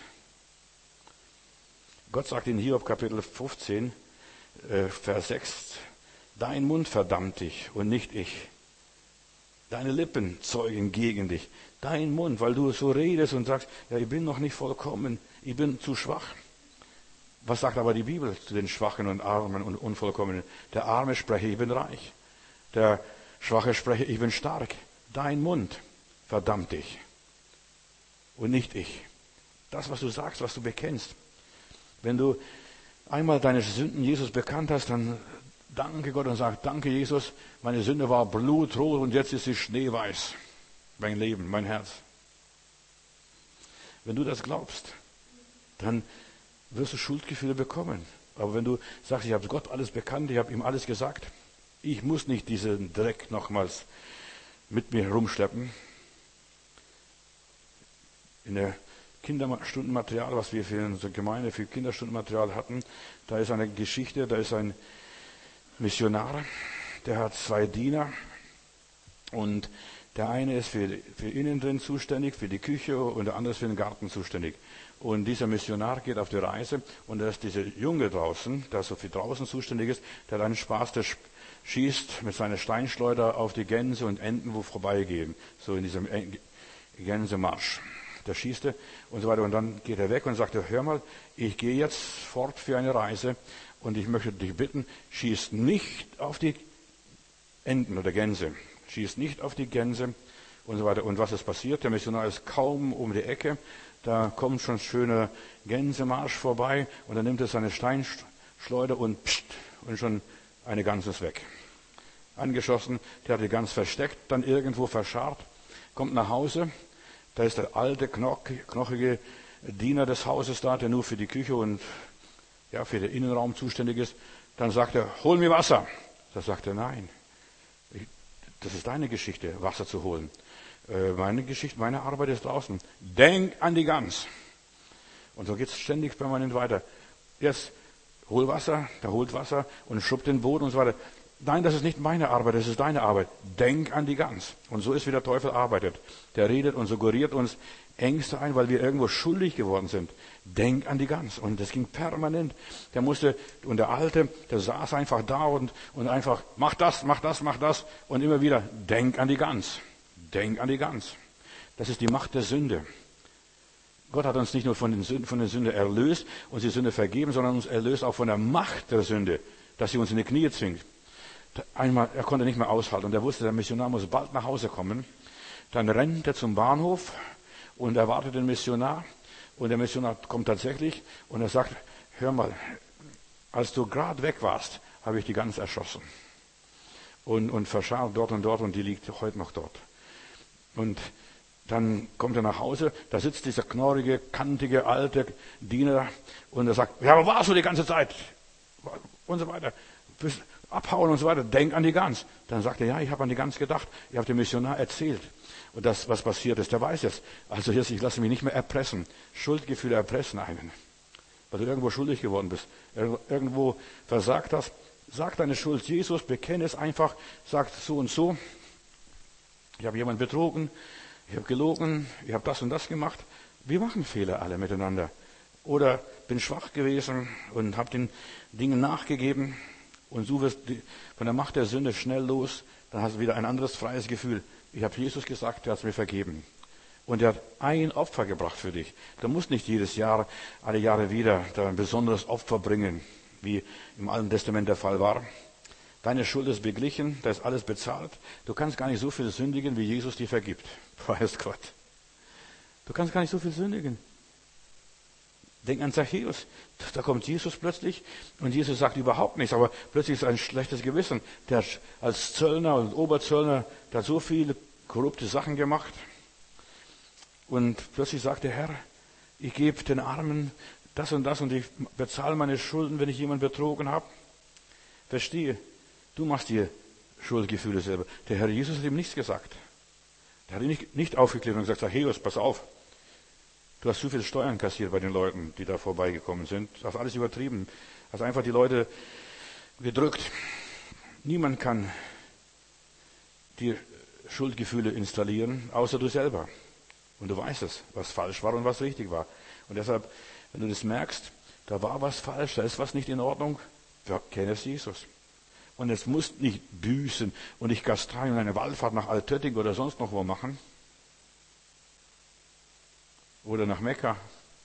Gott sagt in Hiob Kapitel fünfzehn, äh, Vers sechs, dein Mund verdammt dich und nicht ich. Deine Lippen zeugen gegen dich. Dein Mund, weil du so redest und sagst, ja, ich bin noch nicht vollkommen, ich bin zu schwach. Was sagt aber die Bibel zu den Schwachen und Armen und Unvollkommenen? Der Arme spreche, ich bin reich. Der Schwache spreche, ich bin stark. Dein Mund verdammt dich und nicht ich. Das, was du sagst, was du bekennst. Wenn du einmal deine Sünden Jesus bekannt hast, dann danke Gott und sag, danke Jesus, meine Sünde war blutrot und jetzt ist sie schneeweiß. Mein Leben, mein Herz. Wenn du das glaubst, dann wirst du Schuldgefühle bekommen. Aber wenn du sagst, ich habe Gott alles bekannt, ich habe ihm alles gesagt, ich muss nicht diesen Dreck nochmals mit mir rumschleppen. In der Kinderstundenmaterial, was wir für unsere Gemeinde, für Kinderstundenmaterial hatten, da ist eine Geschichte, da ist ein Missionar, der hat zwei Diener und der eine ist für, für innen drin zuständig, für die Küche und der andere ist für den Garten zuständig. Und dieser Missionar geht auf die Reise und da ist dieser Junge draußen, der so für draußen zuständig ist, der hat einen Spaß, der schießt mit seiner Steinschleuder auf die Gänse und Enten, wo vorbeigehen, so in diesem Gänsemarsch. Der schießt er und so weiter. Und dann geht er weg und sagt, hör mal, ich gehe jetzt fort für eine Reise und ich möchte dich bitten, schieß nicht auf die Enten oder Gänse. Schieß nicht auf die Gänse und so weiter. Und was ist passiert? Der Missionar ist kaum um die Ecke. Da kommt schon ein schöner Gänsemarsch vorbei und dann nimmt er seine Steinschleuder und pst, und schon eine Gans ist weg. Angeschossen, der hat die Gans versteckt, dann irgendwo verscharrt, kommt nach Hause. Da ist der alte, knochige Diener des Hauses da, der nur für die Küche und ja, für den Innenraum zuständig ist. Dann sagt er, hol mir Wasser. Da sagt er, nein, ich, das ist deine Geschichte, Wasser zu holen. Äh, meine Geschichte, meine Arbeit ist draußen. Denk an die Gans. Und so geht es ständig permanent weiter. Jetzt hol Wasser, der holt Wasser und schubbt den Boden und so weiter. Nein, das ist nicht meine Arbeit, das ist deine Arbeit. Denk an die Gans. Und so ist, wie der Teufel arbeitet. Der redet und suggeriert uns Ängste ein, weil wir irgendwo schuldig geworden sind. Denk an die Gans. Und das ging permanent. Der musste, und der Alte, der saß einfach da und, und einfach, mach das, mach das, mach das. Und immer wieder, denk an die Gans. Denk an die Gans. Das ist die Macht der Sünde. Gott hat uns nicht nur von, den Sünden, von der Sünde erlöst, uns die Sünde vergeben, sondern uns erlöst auch von der Macht der Sünde, dass sie uns in die Knie zwingt. Einmal, er konnte nicht mehr aushalten und er wusste, der Missionar muss bald nach Hause kommen. Dann rennt er zum Bahnhof und erwartet den Missionar. Und der Missionar kommt tatsächlich und er sagt, hör mal, als du gerade weg warst, habe ich die Gans erschossen. Und, und verscharrt dort und dort und die liegt heute noch dort. Und dann kommt er nach Hause, da sitzt dieser knorrige, kantige, alte Diener und er sagt, ja, wo warst du die ganze Zeit? Und so weiter. abhauen und so weiter. Denk an die Gans. Dann sagt er, ja, ich habe an die Gans gedacht. Ich habe dem Missionar erzählt. Und das, was passiert ist, der weiß es. Also jetzt, ich lasse mich nicht mehr erpressen. Schuldgefühle erpressen einen. Weil du irgendwo schuldig geworden bist. Irgendwo versagt hast. Sag deine Schuld Jesus, bekenne es einfach. Sag so und so. Ich habe jemanden betrogen. Ich habe gelogen. Ich habe das und das gemacht. Wir machen Fehler alle miteinander. Oder bin schwach gewesen und habe den Dingen nachgegeben. Und du wirst von der Macht der Sünde schnell los. Dann hast du wieder ein anderes freies Gefühl. Ich habe Jesus gesagt, er hat es mir vergeben. Und er hat ein Opfer gebracht für dich. Du musst nicht jedes Jahr, alle Jahre wieder ein besonderes Opfer bringen, wie im Alten Testament der Fall war. Deine Schuld ist beglichen, da ist alles bezahlt. Du kannst gar nicht so viel sündigen, wie Jesus dir vergibt. Weiß Gott. Du kannst gar nicht so viel sündigen. Denk an Zachäus. Da kommt Jesus plötzlich und Jesus sagt überhaupt nichts, aber plötzlich ist ein schlechtes Gewissen. Der hat als Zöllner und Oberzöllner, der hat so viele korrupte Sachen gemacht. Und plötzlich sagt der Herr, ich gebe den Armen das und das und ich bezahle meine Schulden, wenn ich jemanden betrogen habe. Verstehe, du machst dir Schuldgefühle selber. Der Herr Jesus hat ihm nichts gesagt. Der hat ihn nicht, nicht aufgeklärt und gesagt, Zachäus, pass auf. Du hast zu viel Steuern kassiert bei den Leuten, die da vorbeigekommen sind. Du hast alles übertrieben. Du hast einfach die Leute gedrückt. Niemand kann dir Schuldgefühle installieren, außer du selber. Und du weißt es, was falsch war und was richtig war. Und deshalb, wenn du das merkst, da war was falsch, da ist was nicht in Ordnung, kenne es Jesus. Und es musst nicht büßen und dich kasteien und eine Wallfahrt nach Altötting oder sonst noch wo machen. Oder nach Mekka,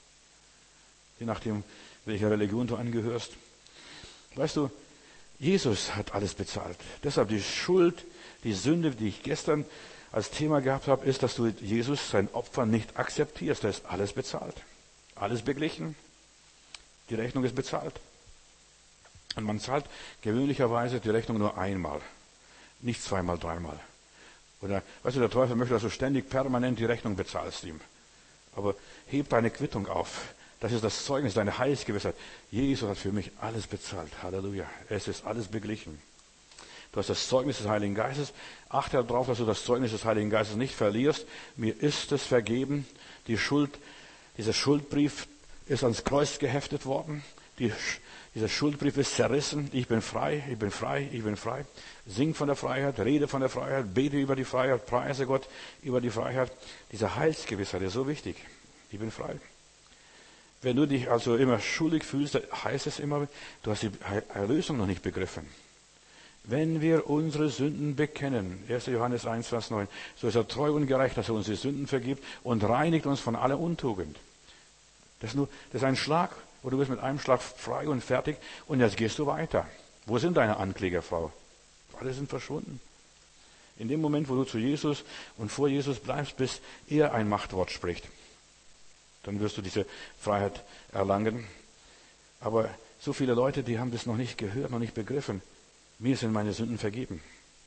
je nachdem, welcher Religion du angehörst. Weißt du, Jesus hat alles bezahlt. Deshalb die Schuld, die Sünde, die ich gestern als Thema gehabt habe, ist, dass du Jesus, sein Opfer, nicht akzeptierst. Da ist alles bezahlt. Alles beglichen. Die Rechnung ist bezahlt. Und man zahlt gewöhnlicherweise die Rechnung nur einmal. Nicht zweimal, dreimal. Oder, weißt du, der Teufel möchte, dass du ständig permanent die Rechnung bezahlst ihm. Aber heb deine Quittung auf. Das ist das Zeugnis, deine Heilsgewissheit. Jesus hat für mich alles bezahlt. Halleluja. Es ist alles beglichen. Du hast das Zeugnis des Heiligen Geistes. Achte darauf, dass du das Zeugnis des Heiligen Geistes nicht verlierst. Mir ist es vergeben. Die Schuld, dieser Schuldbrief ist ans Kreuz geheftet worden. Die, dieser Schuldbrief ist zerrissen. Ich bin frei, ich bin frei, ich bin frei. Sing von der Freiheit, rede von der Freiheit, bete über die Freiheit, preise Gott über die Freiheit. Diese Heilsgewissheit ist so wichtig. Ich bin frei. Wenn du dich also immer schuldig fühlst, dann heißt es immer, du hast die Erlösung noch nicht begriffen. Wenn wir unsere Sünden bekennen, erster Johannes eins, Vers neun, so ist er treu und gerecht, dass er uns die Sünden vergibt und reinigt uns von aller Untugend. Das ist, nur, das ist ein Schlag, wo du bist mit einem Schlag frei und fertig und jetzt gehst du weiter. Wo sind deine Ankläger, Frau? Alle sind verschwunden. In dem Moment, wo du zu Jesus und vor Jesus bleibst, bis er ein Machtwort spricht, dann wirst du diese Freiheit erlangen. Aber so viele Leute, die haben das noch nicht gehört, noch nicht begriffen. Mir sind meine Sünden vergeben.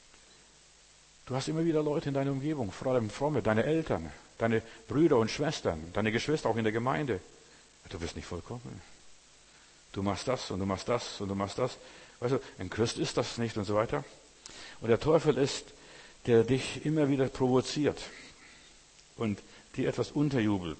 Du hast immer wieder Leute in deiner Umgebung, vor allem Fromme, deine Eltern, deine Brüder und Schwestern, deine Geschwister auch in der Gemeinde. Du bist nicht vollkommen. Du machst das und du machst das und du machst das. Weißt du, ein Christ ist das nicht und so weiter. Und der Teufel ist, der dich immer wieder provoziert und dir etwas unterjubelt.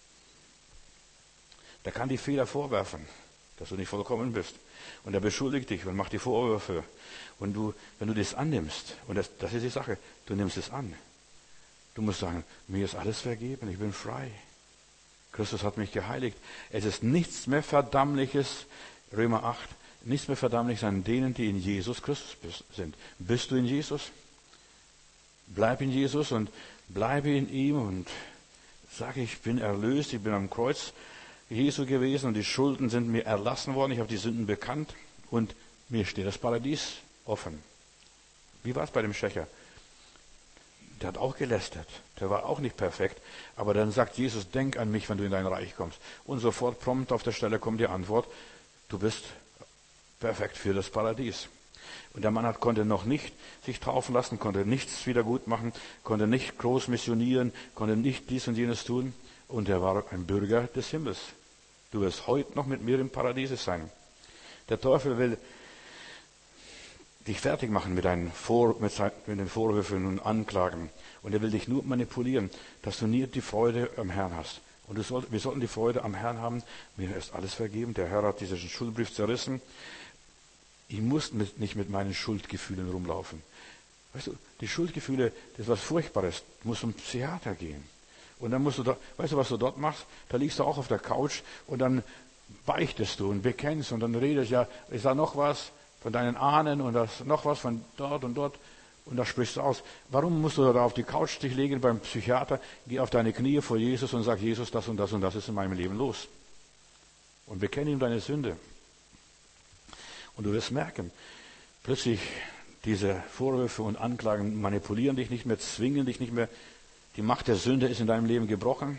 Der kann die Fehler vorwerfen, dass du nicht vollkommen bist. Und er beschuldigt dich und macht die Vorwürfe. Und du, wenn du das annimmst, und das, das ist die Sache, du nimmst es an. Du musst sagen, mir ist alles vergeben, ich bin frei. Christus hat mich geheiligt. Es ist nichts mehr Verdammliches, Römer acht, nichts mehr Verdammliches an denen, die in Jesus Christus sind. Bist du in Jesus? Bleib in Jesus und bleibe in ihm und sag, ich bin erlöst, ich bin am Kreuz Jesu gewesen und die Schulden sind mir erlassen worden, ich habe die Sünden bekannt und mir steht das Paradies offen. Wie war es bei dem Schächer? Der hat auch gelästert, der war auch nicht perfekt, aber dann sagt Jesus, denk an mich, wenn du in dein Reich kommst. Und sofort prompt auf der Stelle kommt die Antwort, du bist perfekt für das Paradies. Und der Mann hat, konnte noch nicht sich taufen lassen, konnte nichts wieder gut machen, konnte nicht groß missionieren, konnte nicht dies und jenes tun und er war ein Bürger des Himmels. Du wirst heute noch mit mir im Paradies sein. Der Teufel will dich fertig machen mit, deinen Vor, mit, mit den Vorwürfen und Anklagen. Und er will dich nur manipulieren, dass du nie die Freude am Herrn hast. Und du soll, wir sollten die Freude am Herrn haben. Mir ist alles vergeben. Der Herr hat diesen Schuldbrief zerrissen. Ich muss mit, nicht mit meinen Schuldgefühlen rumlaufen. Weißt du, die Schuldgefühle, das ist was Furchtbares. Du musst zum Psychiater gehen. Und dann musst du da, weißt du, was du dort machst? Da liegst du auch auf der Couch und dann beichtest du und bekennst und dann redest, ja, ist da noch was von deinen Ahnen und das noch was von dort und dort und da sprichst du aus. Warum musst du da auf die Couch dich legen beim Psychiater? Geh auf deine Knie vor Jesus und sag, Jesus, das und das und das ist in meinem Leben los. Und bekenne ihm deine Sünde. Und du wirst merken, plötzlich diese Vorwürfe und Anklagen manipulieren dich nicht mehr, zwingen dich nicht mehr. Die Macht der Sünde ist in deinem Leben gebrochen.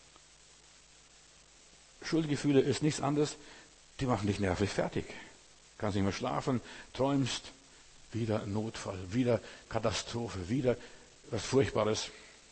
Schuldgefühle ist nichts anderes, die machen dich nervlich fertig. Du kannst nicht mehr schlafen, träumst, wieder Notfall, wieder Katastrophe, wieder was Furchtbares.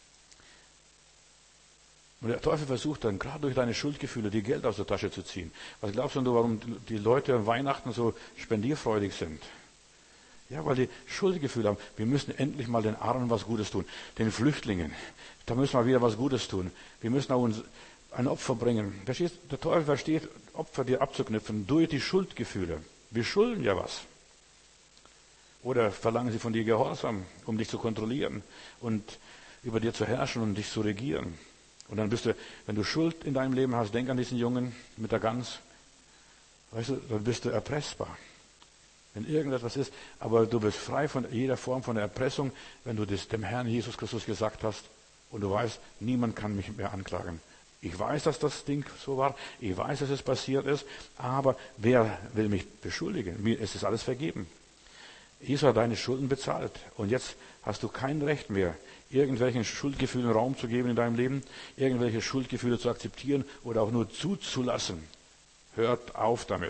Und der Teufel versucht dann, gerade durch deine Schuldgefühle, die Geld aus der Tasche zu ziehen. Was glaubst du, warum die Leute an Weihnachten so spendierfreudig sind? Ja, weil die Schuldgefühle haben. Wir müssen endlich mal den Armen was Gutes tun. Den Flüchtlingen. Da müssen wir wieder was Gutes tun. Wir müssen auch uns ein Opfer bringen. Verstehst? Der Teufel versteht, Opfer dir abzuknüpfen durch die Schuldgefühle. Wir schulden ja was. Oder verlangen sie von dir Gehorsam, um dich zu kontrollieren und über dir zu herrschen und dich zu regieren. Und dann bist du, wenn du Schuld in deinem Leben hast, denk an diesen Jungen mit der Gans. Weißt du, dann bist du erpressbar. Wenn irgendetwas ist, aber du bist frei von jeder Form von Erpressung, wenn du das dem Herrn Jesus Christus gesagt hast und du weißt, niemand kann mich mehr anklagen. Ich weiß, dass das Ding so war, ich weiß, dass es passiert ist, aber wer will mich beschuldigen? Mir ist es alles vergeben. Jesus hat deine Schulden bezahlt und jetzt hast du kein Recht mehr, irgendwelchen Schuldgefühlen Raum zu geben in deinem Leben, irgendwelche Schuldgefühle zu akzeptieren oder auch nur zuzulassen. Hört auf damit.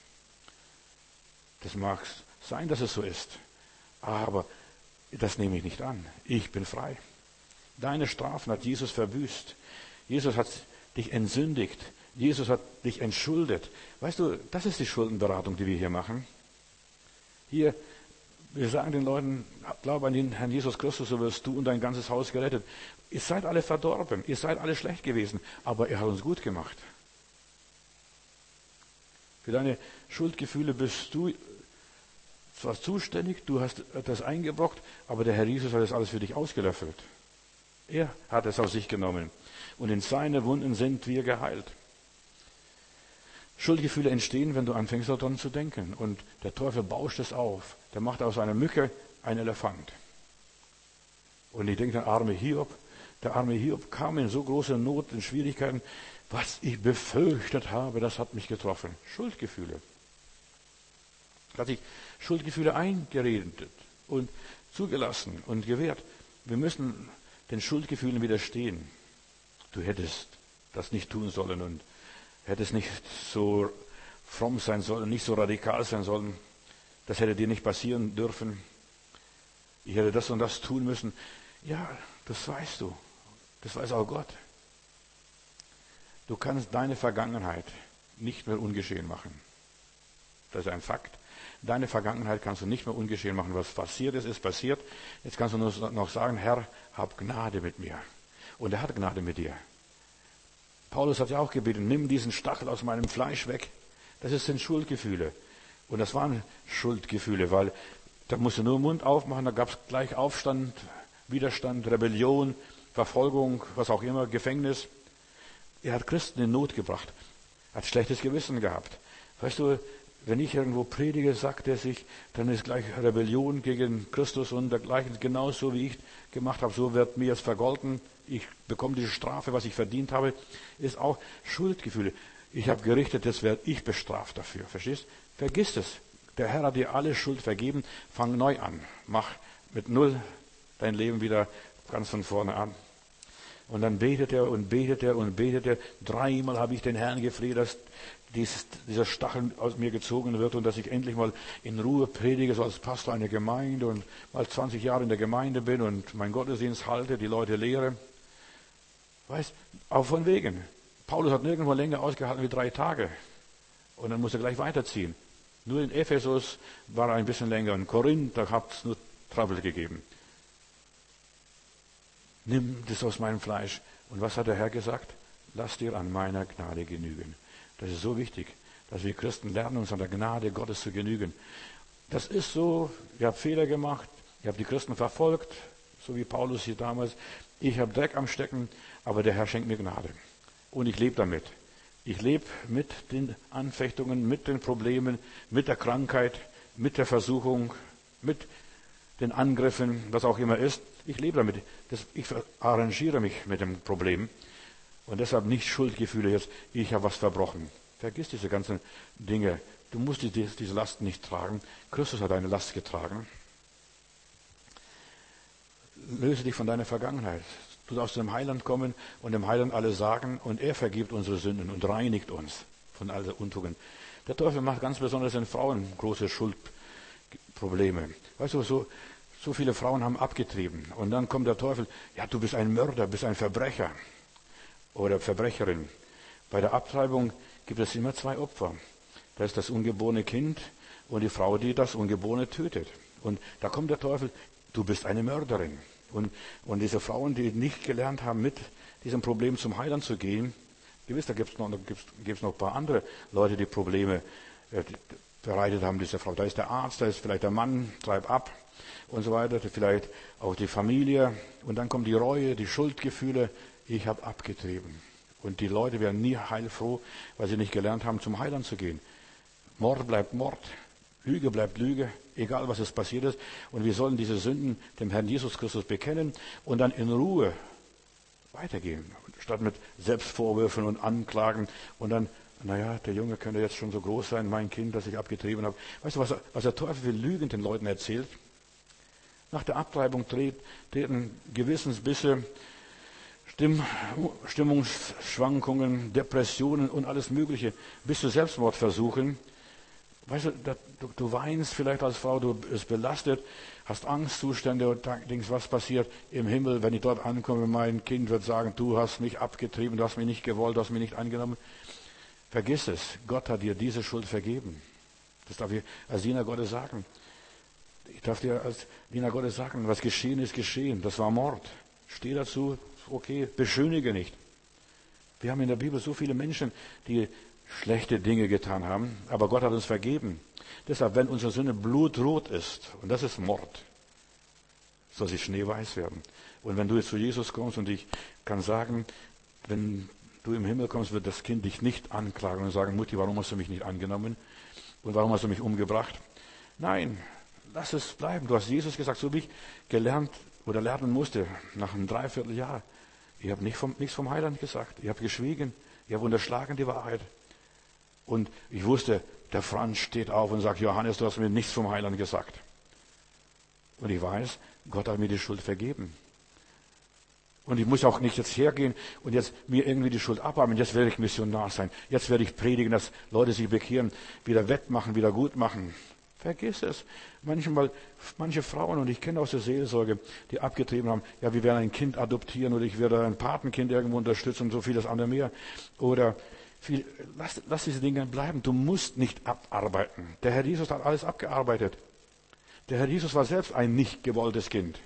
Das mag sein, dass es so ist, aber das nehme ich nicht an. Ich bin frei. Deine Strafen hat Jesus verbüßt. Jesus hat dich entsündigt. Jesus hat dich entschuldet. Weißt du, das ist die Schuldenberatung, die wir hier machen. Hier, wir sagen den Leuten, glaub an den Herrn Jesus Christus, so wirst du und dein ganzes Haus gerettet. Ihr seid alle verdorben, ihr seid alle schlecht gewesen, aber er hat uns gut gemacht. Für deine Schuldgefühle bist du zwar zuständig, du hast das eingebrockt, aber der Herr Jesus hat das alles für dich ausgelöffelt. Er hat es auf sich genommen. Und in seine Wunden sind wir geheilt. Schuldgefühle entstehen, wenn du anfängst daran zu denken. Und der Teufel bauscht es auf. Der macht aus einer Mücke einen Elefant. Und ich denke, der arme Hiob, der arme Hiob kam in so große Not, in Schwierigkeiten. Was ich befürchtet habe, das hat mich getroffen. Schuldgefühle. Hat sich Schuldgefühle eingeredet und zugelassen und gewährt. Wir müssen den Schuldgefühlen widerstehen. Du hättest das nicht tun sollen und hättest nicht so fromm sein sollen, nicht so radikal sein sollen. Das hätte dir nicht passieren dürfen. Ich hätte das und das tun müssen. Ja, das weißt du. Das weiß auch Gott. Du kannst deine Vergangenheit nicht mehr ungeschehen machen. Das ist ein Fakt. Deine Vergangenheit kannst du nicht mehr ungeschehen machen. Was passiert ist, ist passiert. Jetzt kannst du nur noch sagen, Herr, hab Gnade mit mir. Und er hat Gnade mit dir. Paulus hat ja auch gebeten, nimm diesen Stachel aus meinem Fleisch weg. Das sind Schuldgefühle. Und das waren Schuldgefühle, weil da musst du nur den Mund aufmachen, da gab es gleich Aufstand, Widerstand, Rebellion, Verfolgung, was auch immer, Gefängnis. Er hat Christen in Not gebracht, hat schlechtes Gewissen gehabt. Weißt du, wenn ich irgendwo predige, sagt er sich, dann ist gleich Rebellion gegen Christus und dergleichen. Genauso wie ich gemacht habe, so wird mir es vergolten. Ich bekomme diese Strafe, was ich verdient habe, ist auch Schuldgefühle. Ich habe gerichtet, jetzt werde ich bestraft dafür. Verstehst? Vergiss es. Der Herr hat dir alle Schuld vergeben. Fang neu an. Mach mit Null dein Leben wieder ganz von vorne an. Und dann betet er und betet er und betet er. Dreimal habe ich den Herrn gefleht, dass dies, dieser Stachel aus mir gezogen wird und dass ich endlich mal in Ruhe predige, so als Pastor einer Gemeinde und mal zwanzig Jahre in der Gemeinde bin und meinen Gottesdienst halte, die Leute lehre. Weißt, auch von wegen. Paulus hat nirgendwo länger ausgehalten wie drei Tage. Und dann muss er gleich weiterziehen. Nur in Ephesus war er ein bisschen länger. In Korinth, da hat es nur Trouble gegeben. Nimm das aus meinem Fleisch. Und was hat der Herr gesagt? Lass dir an meiner Gnade genügen. Das ist so wichtig, dass wir Christen lernen, uns an der Gnade Gottes zu genügen. Das ist so, ihr habt Fehler gemacht, ihr habt die Christen verfolgt, so wie Paulus hier damals. Ich habe Dreck am Stecken, aber der Herr schenkt mir Gnade. Und ich lebe damit. Ich lebe mit den Anfechtungen, mit den Problemen, mit der Krankheit, mit der Versuchung, mit den Angriffen, was auch immer ist. Ich lebe damit. Das, ich arrangiere mich mit dem Problem. Und deshalb nicht Schuldgefühle jetzt, ich habe was verbrochen. Vergiss diese ganzen Dinge. Du musst die, diese Last nicht tragen. Christus hat eine Last getragen. Löse dich von deiner Vergangenheit. Du darfst zu dem Heiland kommen und dem Heiland alles sagen und er vergibt unsere Sünden und reinigt uns von all der Untugend. Der Teufel macht ganz besonders in Frauen große Schuldprobleme. Weißt du, so, so viele Frauen haben abgetrieben und dann kommt der Teufel, ja, du bist ein Mörder, bist ein Verbrecher oder Verbrecherin. Bei der Abtreibung gibt es immer zwei Opfer. Da ist das ungeborene Kind und die Frau, die das Ungeborene tötet. Und da kommt der Teufel, du bist eine Mörderin. Und, und diese Frauen, die nicht gelernt haben, mit diesem Problem zum Heiland zu gehen, gewiss, da gibt es noch, gibt's, gibt's noch ein paar andere Leute, die Probleme äh, die bereitet haben, diese Frau. Da ist der Arzt, da ist vielleicht der Mann, treib ab und so weiter, vielleicht auch die Familie. Und dann kommt die Reue, die Schuldgefühle, ich habe abgetrieben. Und die Leute werden nie heilfroh, weil sie nicht gelernt haben, zum Heiland zu gehen. Mord bleibt Mord. Lüge bleibt Lüge, egal was es passiert ist. Und wir sollen diese Sünden dem Herrn Jesus Christus bekennen und dann in Ruhe weitergehen. Statt mit Selbstvorwürfen und Anklagen und dann, naja, der Junge könnte jetzt schon so groß sein, mein Kind, das ich abgetrieben habe. Weißt du, was, was der Teufel für Lügen den Leuten erzählt? Nach der Abtreibung treten Gewissensbisse, Stimm, Stimmungsschwankungen, Depressionen und alles Mögliche bis zu Selbstmordversuchen. Weißt du, du, du weinst vielleicht als Frau, du bist belastet, hast Angstzustände und denkst, was passiert im Himmel, wenn ich dort ankomme, mein Kind wird sagen, du hast mich abgetrieben, du hast mich nicht gewollt, du hast mich nicht angenommen. Vergiss es, Gott hat dir diese Schuld vergeben. Das darf ich als Diener Gottes sagen. Ich darf dir als Diener Gottes sagen, was geschehen ist, geschehen. Das war Mord. Steh dazu, okay, beschönige nicht. Wir haben in der Bibel so viele Menschen, die schlechte Dinge getan haben, aber Gott hat uns vergeben. Deshalb, wenn unsere Sünde blutrot ist, und das ist Mord, soll sie schneeweiß werden. Und wenn du jetzt zu Jesus kommst und ich kann sagen, wenn du im Himmel kommst, wird das Kind dich nicht anklagen und sagen, Mutti, warum hast du mich nicht angenommen? Und warum hast du mich umgebracht? Nein, lass es bleiben. Du hast Jesus gesagt, so wie ich gelernt oder lernen musste, nach einem Dreivierteljahr. Ich habe nicht vom, nichts vom Heiland gesagt. Ich habe geschwiegen. Ich habe unterschlagen die Wahrheit. Und ich wusste, der Franz steht auf und sagt, Johannes, du hast mir nichts vom Heiland gesagt. Und ich weiß, Gott hat mir die Schuld vergeben. Und ich muss auch nicht jetzt hergehen und jetzt mir irgendwie die Schuld abhaben. Jetzt werde ich Missionar sein. Jetzt werde ich predigen, dass Leute sich bekehren, wieder wettmachen, wieder gut machen. Vergiss es. Manchmal, manche Frauen, und ich kenne aus der Seelsorge, die abgetrieben haben, ja, wir werden ein Kind adoptieren oder ich werde ein Patenkind irgendwo unterstützen und so vieles andere mehr. Oder viel, lass, lass diese Dinge bleiben. Du musst nicht abarbeiten. Der Herr Jesus hat alles abgearbeitet. Der Herr Jesus war selbst ein nicht gewolltes Kind.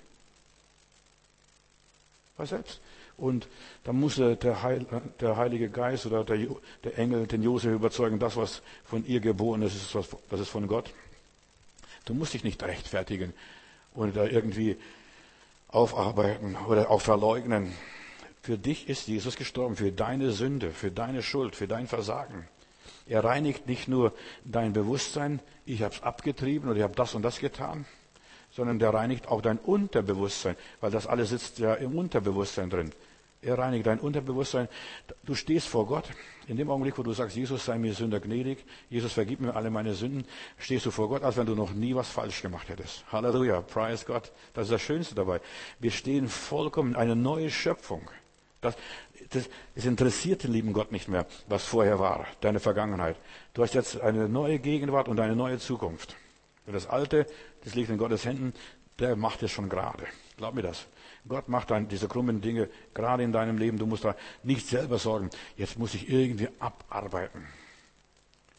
War selbst. Und da musste der, Heil, der Heilige Geist oder der, der Engel den Josef überzeugen, das, was von ihr geboren ist, ist was, das ist von Gott. Du musst dich nicht rechtfertigen oder irgendwie aufarbeiten oder auch verleugnen. Für dich ist Jesus gestorben, für deine Sünde, für deine Schuld, für dein Versagen. Er reinigt nicht nur dein Bewusstsein, ich habe es abgetrieben oder ich habe das und das getan, sondern der reinigt auch dein Unterbewusstsein, weil das alles sitzt ja im Unterbewusstsein drin. Er reinigt dein Unterbewusstsein. Du stehst vor Gott. In dem Augenblick, wo du sagst, Jesus sei mir Sünder gnädig, Jesus vergib mir alle meine Sünden, stehst du vor Gott, als wenn du noch nie was falsch gemacht hättest. Halleluja, praise Gott. Das ist das Schönste dabei. Wir stehen vollkommen eine neue Schöpfung. Das, das, es interessiert den lieben Gott nicht mehr, was vorher war, deine Vergangenheit. Du hast jetzt eine neue Gegenwart und eine neue Zukunft. Und das Alte, das liegt in Gottes Händen, der macht es schon gerade. Glaub mir das. Gott macht dann diese krummen Dinge gerade in deinem Leben. Du musst da nicht selber sorgen. Jetzt muss ich irgendwie abarbeiten.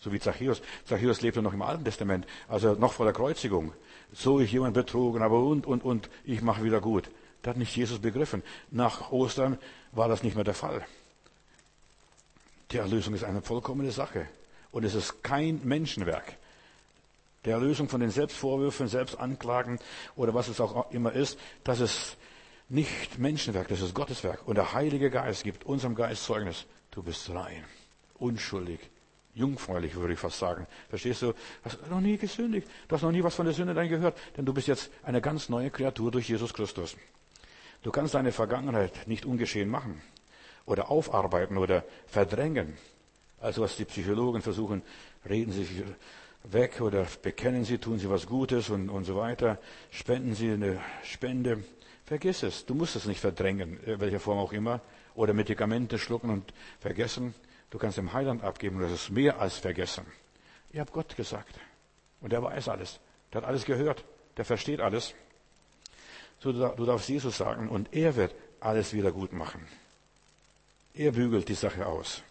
So wie Zachäus. Zachäus lebte noch im Alten Testament, also noch vor der Kreuzigung. So ich jemand betrogen, aber und, und, und, ich mache wieder gut. Das hat nicht Jesus begriffen. Nach Ostern war das nicht mehr der Fall. Die Erlösung ist eine vollkommene Sache. Und es ist kein Menschenwerk. Die Erlösung von den Selbstvorwürfen, Selbstanklagen oder was es auch immer ist, das ist nicht Menschenwerk, das ist Gottes Werk. Und der Heilige Geist gibt unserem Geist Zeugnis. Du bist rein, unschuldig, jungfräulich, würde ich fast sagen. Verstehst du? Du hast noch nie gesündigt. Du hast noch nie was von der Sünde dann gehört. Denn du bist jetzt eine ganz neue Kreatur durch Jesus Christus. Du kannst deine Vergangenheit nicht ungeschehen machen oder aufarbeiten oder verdrängen. Also was die Psychologen versuchen, reden sie weg oder bekennen sie, tun sie was Gutes und, und so weiter, spenden sie eine Spende. Vergiss es, du musst es nicht verdrängen, in welcher Form auch immer, oder Medikamente schlucken und vergessen. Du kannst dem Heiland abgeben, das ist mehr als vergessen. Ich habe Gott gesagt und er weiß alles, der hat alles gehört, der versteht alles. So, du darfst Jesus sagen und er wird alles wieder gut machen. Er bügelt die Sache aus.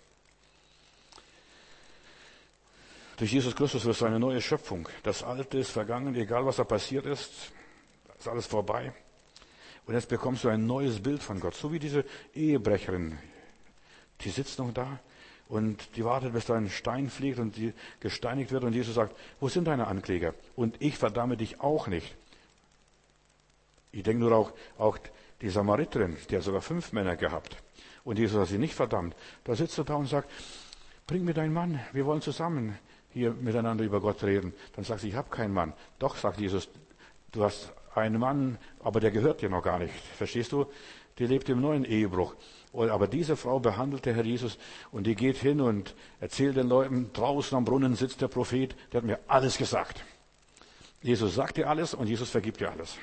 Durch Jesus Christus wirst du eine neue Schöpfung. Das Alte ist vergangen, egal was da passiert ist, ist alles vorbei. Und jetzt bekommst du ein neues Bild von Gott. So wie diese Ehebrecherin, die sitzt noch da und die wartet, bis da ein Stein fliegt und die gesteinigt wird. Und Jesus sagt, wo sind deine Ankläger? Und ich verdamme dich auch nicht. Ich denke nur auch, auch die Samariterin, die hat sogar fünf Männer gehabt. Und Jesus hat sie nicht verdammt. Da sitzt er da und sagt, bring mir deinen Mann, wir wollen zusammen hier miteinander über Gott reden. Dann sagt sie, ich habe keinen Mann. Doch, sagt Jesus, du hast einen Mann, aber der gehört dir noch gar nicht. Verstehst du? Die lebt im neuen Ehebruch. Aber diese Frau behandelt der Herr Jesus und die geht hin und erzählt den Leuten, draußen am Brunnen sitzt der Prophet, der hat mir alles gesagt. Jesus sagt dir alles und Jesus vergibt dir alles.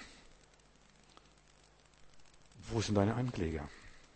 Wo sind deine Ankläger?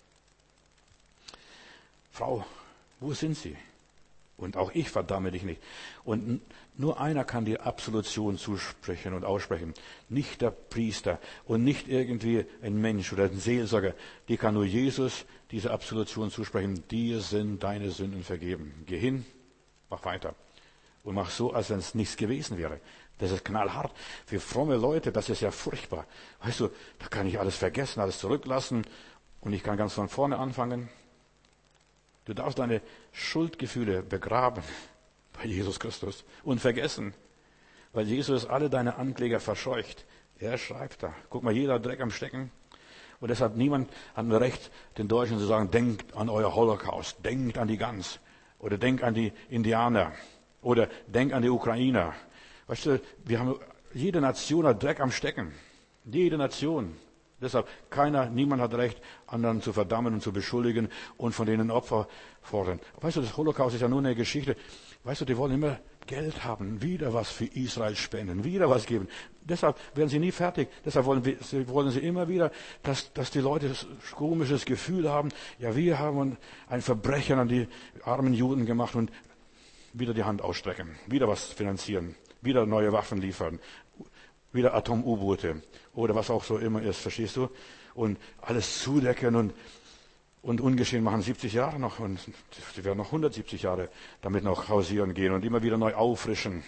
Frau, wo sind sie? Und auch ich verdamme dich nicht. Und nur einer kann die Absolution zusprechen und aussprechen. Nicht der Priester und nicht irgendwie ein Mensch oder ein Seelsorger. Die kann nur Jesus diese Absolution zusprechen. Dir sind deine Sünden vergeben. Geh hin, mach weiter. Und mach so, als wenn es nichts gewesen wäre. Das ist knallhart. Für fromme Leute, das ist ja furchtbar. Weißt du, da kann ich alles vergessen, alles zurücklassen und ich kann ganz von vorne anfangen. Du darfst deine Schuldgefühle begraben bei Jesus Christus und vergessen, weil Jesus alle deine Ankläger verscheucht. Er schreibt da. Guck mal, jeder hat Dreck am Stecken. Und deshalb niemand hat ein Recht, den Deutschen zu sagen, denkt an euer Holocaust, denkt an die Gans oder denkt an die Indianer oder denkt an die Ukrainer. Weißt du, wir haben, jede Nation hat Dreck am Stecken. Jede Nation. Deshalb, keiner, niemand hat Recht, anderen zu verdammen und zu beschuldigen und von denen Opfer fordern. Weißt du, das Holocaust ist ja nur eine Geschichte. Weißt du, die wollen immer Geld haben, wieder was für Israel spenden, wieder was geben. Deshalb werden sie nie fertig. Deshalb wollen, wir, sie, wollen sie immer wieder, dass, dass die Leute ein komisches Gefühl haben. Ja, wir haben ein Verbrechen an die armen Juden gemacht und wieder die Hand ausstrecken, wieder was finanzieren, wieder neue Waffen liefern. Wieder Atom-U-Boote oder was auch so immer ist, verstehst du? Und alles zudecken und, und ungeschehen machen siebzig Jahre noch und sie werden noch hundertsiebzig Jahre damit noch hausieren gehen und immer wieder neu auffrischen.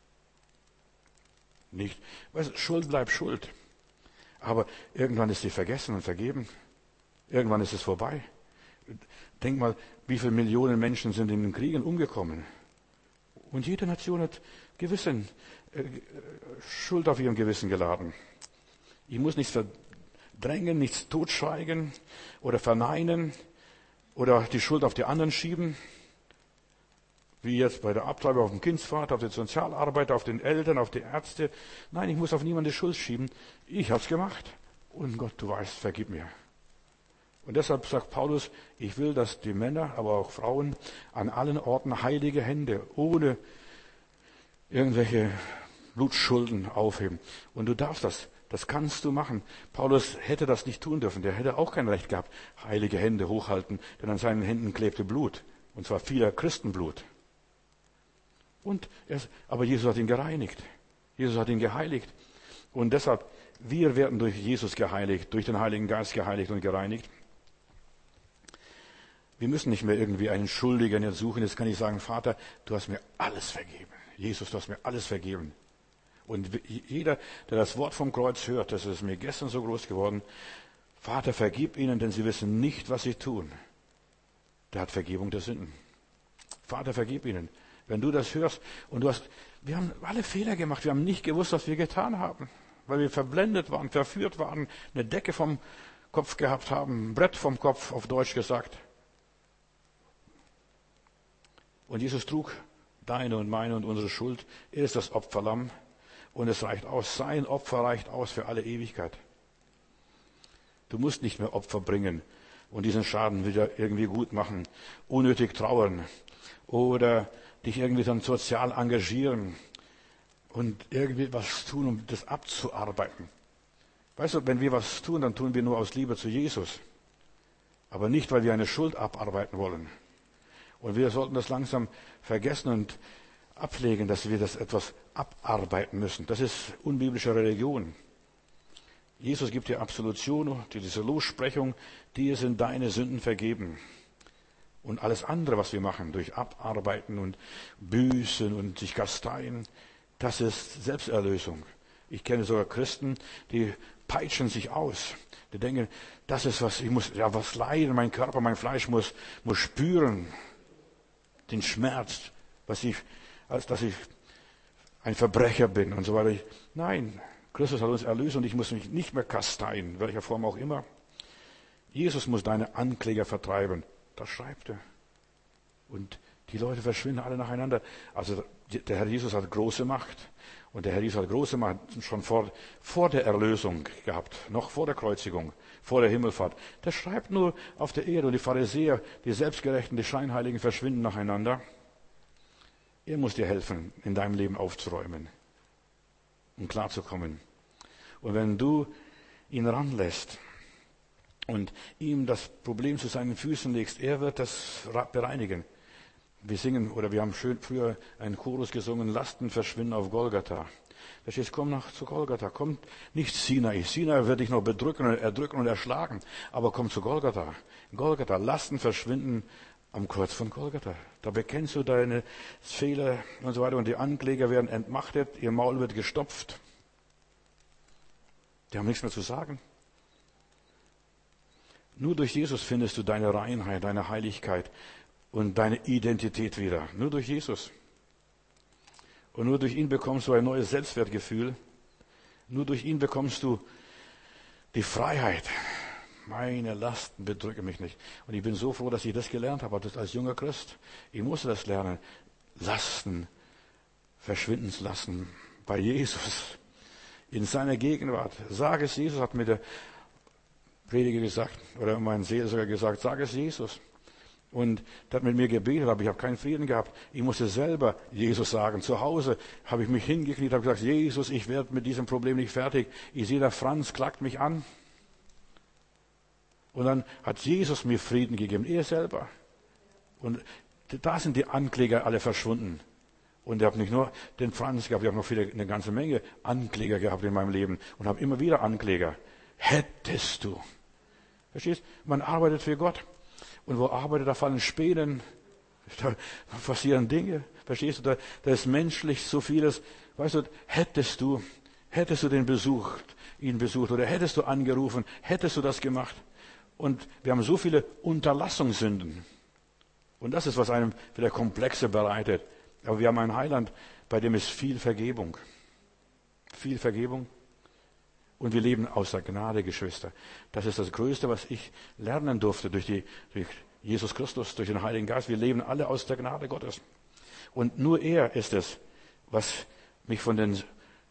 Nicht, weißt, Schuld bleibt Schuld. Aber irgendwann ist sie vergessen und vergeben. Irgendwann ist es vorbei. Denk mal, wie viele Millionen Menschen sind in den Kriegen umgekommen. Und jede Nation hat Gewissen, äh, Schuld auf ihrem Gewissen geladen. Ich muss nichts verdrängen, nichts totschweigen oder verneinen oder die Schuld auf die anderen schieben. Wie jetzt bei der Abtreibung auf den Kindsvater, auf den Sozialarbeiter, auf den Eltern, auf die Ärzte. Nein, ich muss auf niemanden die Schuld schieben. Ich hab's gemacht. Und Gott, du weißt, vergib mir. Und deshalb sagt Paulus, ich will, dass die Männer, aber auch Frauen an allen Orten heilige Hände ohne irgendwelche Blutschulden aufheben. Und du darfst das, das kannst du machen. Paulus hätte das nicht tun dürfen, der hätte auch kein Recht gehabt, heilige Hände hochhalten, denn an seinen Händen klebte Blut, und zwar vieler Christenblut. Und er, aber Jesus hat ihn gereinigt, Jesus hat ihn geheiligt. Und deshalb, wir werden durch Jesus geheiligt, durch den Heiligen Geist geheiligt und gereinigt. Wir müssen nicht mehr irgendwie einen Schuldigen jetzt suchen. Jetzt kann ich sagen, Vater, du hast mir alles vergeben. Jesus, du hast mir alles vergeben. Und jeder, der das Wort vom Kreuz hört, das ist mir gestern so groß geworden, Vater, vergib ihnen, denn sie wissen nicht, was sie tun. Der hat Vergebung der Sünden. Vater, vergib ihnen. Wenn du das hörst und du hast, wir haben alle Fehler gemacht, wir haben nicht gewusst, was wir getan haben, weil wir verblendet waren, verführt waren, eine Decke vom Kopf gehabt haben, ein Brett vom Kopf, auf Deutsch gesagt. Und Jesus trug deine und meine und unsere Schuld. Er ist das Opferlamm und es reicht aus. Sein Opfer reicht aus für alle Ewigkeit. Du musst nicht mehr Opfer bringen und diesen Schaden wieder irgendwie gut machen, unnötig trauern oder dich irgendwie dann sozial engagieren und irgendwie was tun, um das abzuarbeiten. Weißt du, wenn wir was tun, dann tun wir nur aus Liebe zu Jesus. Aber nicht, weil wir eine Schuld abarbeiten wollen. Und wir sollten das langsam vergessen und ablegen, dass wir das etwas abarbeiten müssen. Das ist unbiblische Religion. Jesus gibt dir Absolution, diese Lossprechung, dir sind deine Sünden vergeben. Und alles andere, was wir machen, durch Abarbeiten und Büßen und sich kasteien, das ist Selbsterlösung. Ich kenne sogar Christen, die peitschen sich aus. Die denken, das ist was, ich muss ja was leiden, mein Körper, mein Fleisch muss, muss spüren, den Schmerz, was ich, als dass ich ein Verbrecher bin und so weiter. Nein, Christus hat uns erlöst und ich muss mich nicht mehr kasteien, in welcher Form auch immer. Jesus muss deine Ankläger vertreiben. Das schreibt er. Und die Leute verschwinden alle nacheinander. Also der Herr Jesus hat große Macht. Und der Herr Jesus hat große Macht schon vor, vor der Erlösung gehabt, noch vor der Kreuzigung, vor der Himmelfahrt. Der schreibt nur auf der Erde und die Pharisäer, die Selbstgerechten, die Scheinheiligen verschwinden nacheinander. Er muss dir helfen, in deinem Leben aufzuräumen und klarzukommen. Und wenn du ihn ranlässt und ihm das Problem zu seinen Füßen legst, er wird das bereinigen. Wir singen, oder wir haben schön früher einen Chorus gesungen, Lasten verschwinden auf Golgatha. Verstehst du, komm nach zu Golgatha, komm nicht Sinai. Sinai wird dich noch bedrücken und erdrücken und erschlagen, aber komm zu Golgatha. Golgatha, Lasten verschwinden am Kreuz von Golgatha. Da bekennst du deine Fehler und so weiter und die Ankläger werden entmachtet, ihr Maul wird gestopft. Die haben nichts mehr zu sagen. Nur durch Jesus findest du deine Reinheit, deine Heiligkeit und deine Identität wieder. Nur durch Jesus. Und nur durch ihn bekommst du ein neues Selbstwertgefühl. Nur durch ihn bekommst du die Freiheit. Meine Lasten bedrücken mich nicht. Und ich bin so froh, dass ich das gelernt habe, das als junger Christ. Ich musste das lernen. Lasten verschwinden lassen bei Jesus. In seiner Gegenwart. Sag es Jesus, hat mir der Prediger gesagt, oder mein Seelsorger gesagt, sag es Jesus. Und der hat mit mir gebetet, aber ich habe keinen Frieden gehabt. Ich musste selber Jesus sagen. Zu Hause habe ich mich hingekniet, habe gesagt, Jesus, ich werde mit diesem Problem nicht fertig. Ich sehe, der Franz klagt mich an. Und dann hat Jesus mir Frieden gegeben, er selber. Und da sind die Ankläger alle verschwunden. Und ich habe nicht nur den Franz gehabt, ich habe noch viele, eine ganze Menge Ankläger gehabt in meinem Leben. Und habe immer wieder Ankläger. Hättest du. Verstehst? Man arbeitet für Gott. Und wo arbeitet, da fallen Spänen, da passieren Dinge. Verstehst du? Da, da ist menschlich so vieles. Weißt du, hättest du, hättest du den besucht, ihn besucht, oder hättest du angerufen, hättest du das gemacht. Und wir haben so viele Unterlassungssünden. Und das ist, was einem wieder Komplexe bereitet. Aber wir haben einen Heiland, bei dem ist viel Vergebung. Viel Vergebung. Und wir leben aus der Gnade, Geschwister. Das ist das Größte, was ich lernen durfte durch, die, durch Jesus Christus, durch den Heiligen Geist. Wir leben alle aus der Gnade Gottes. Und nur er ist es, was mich von den äh,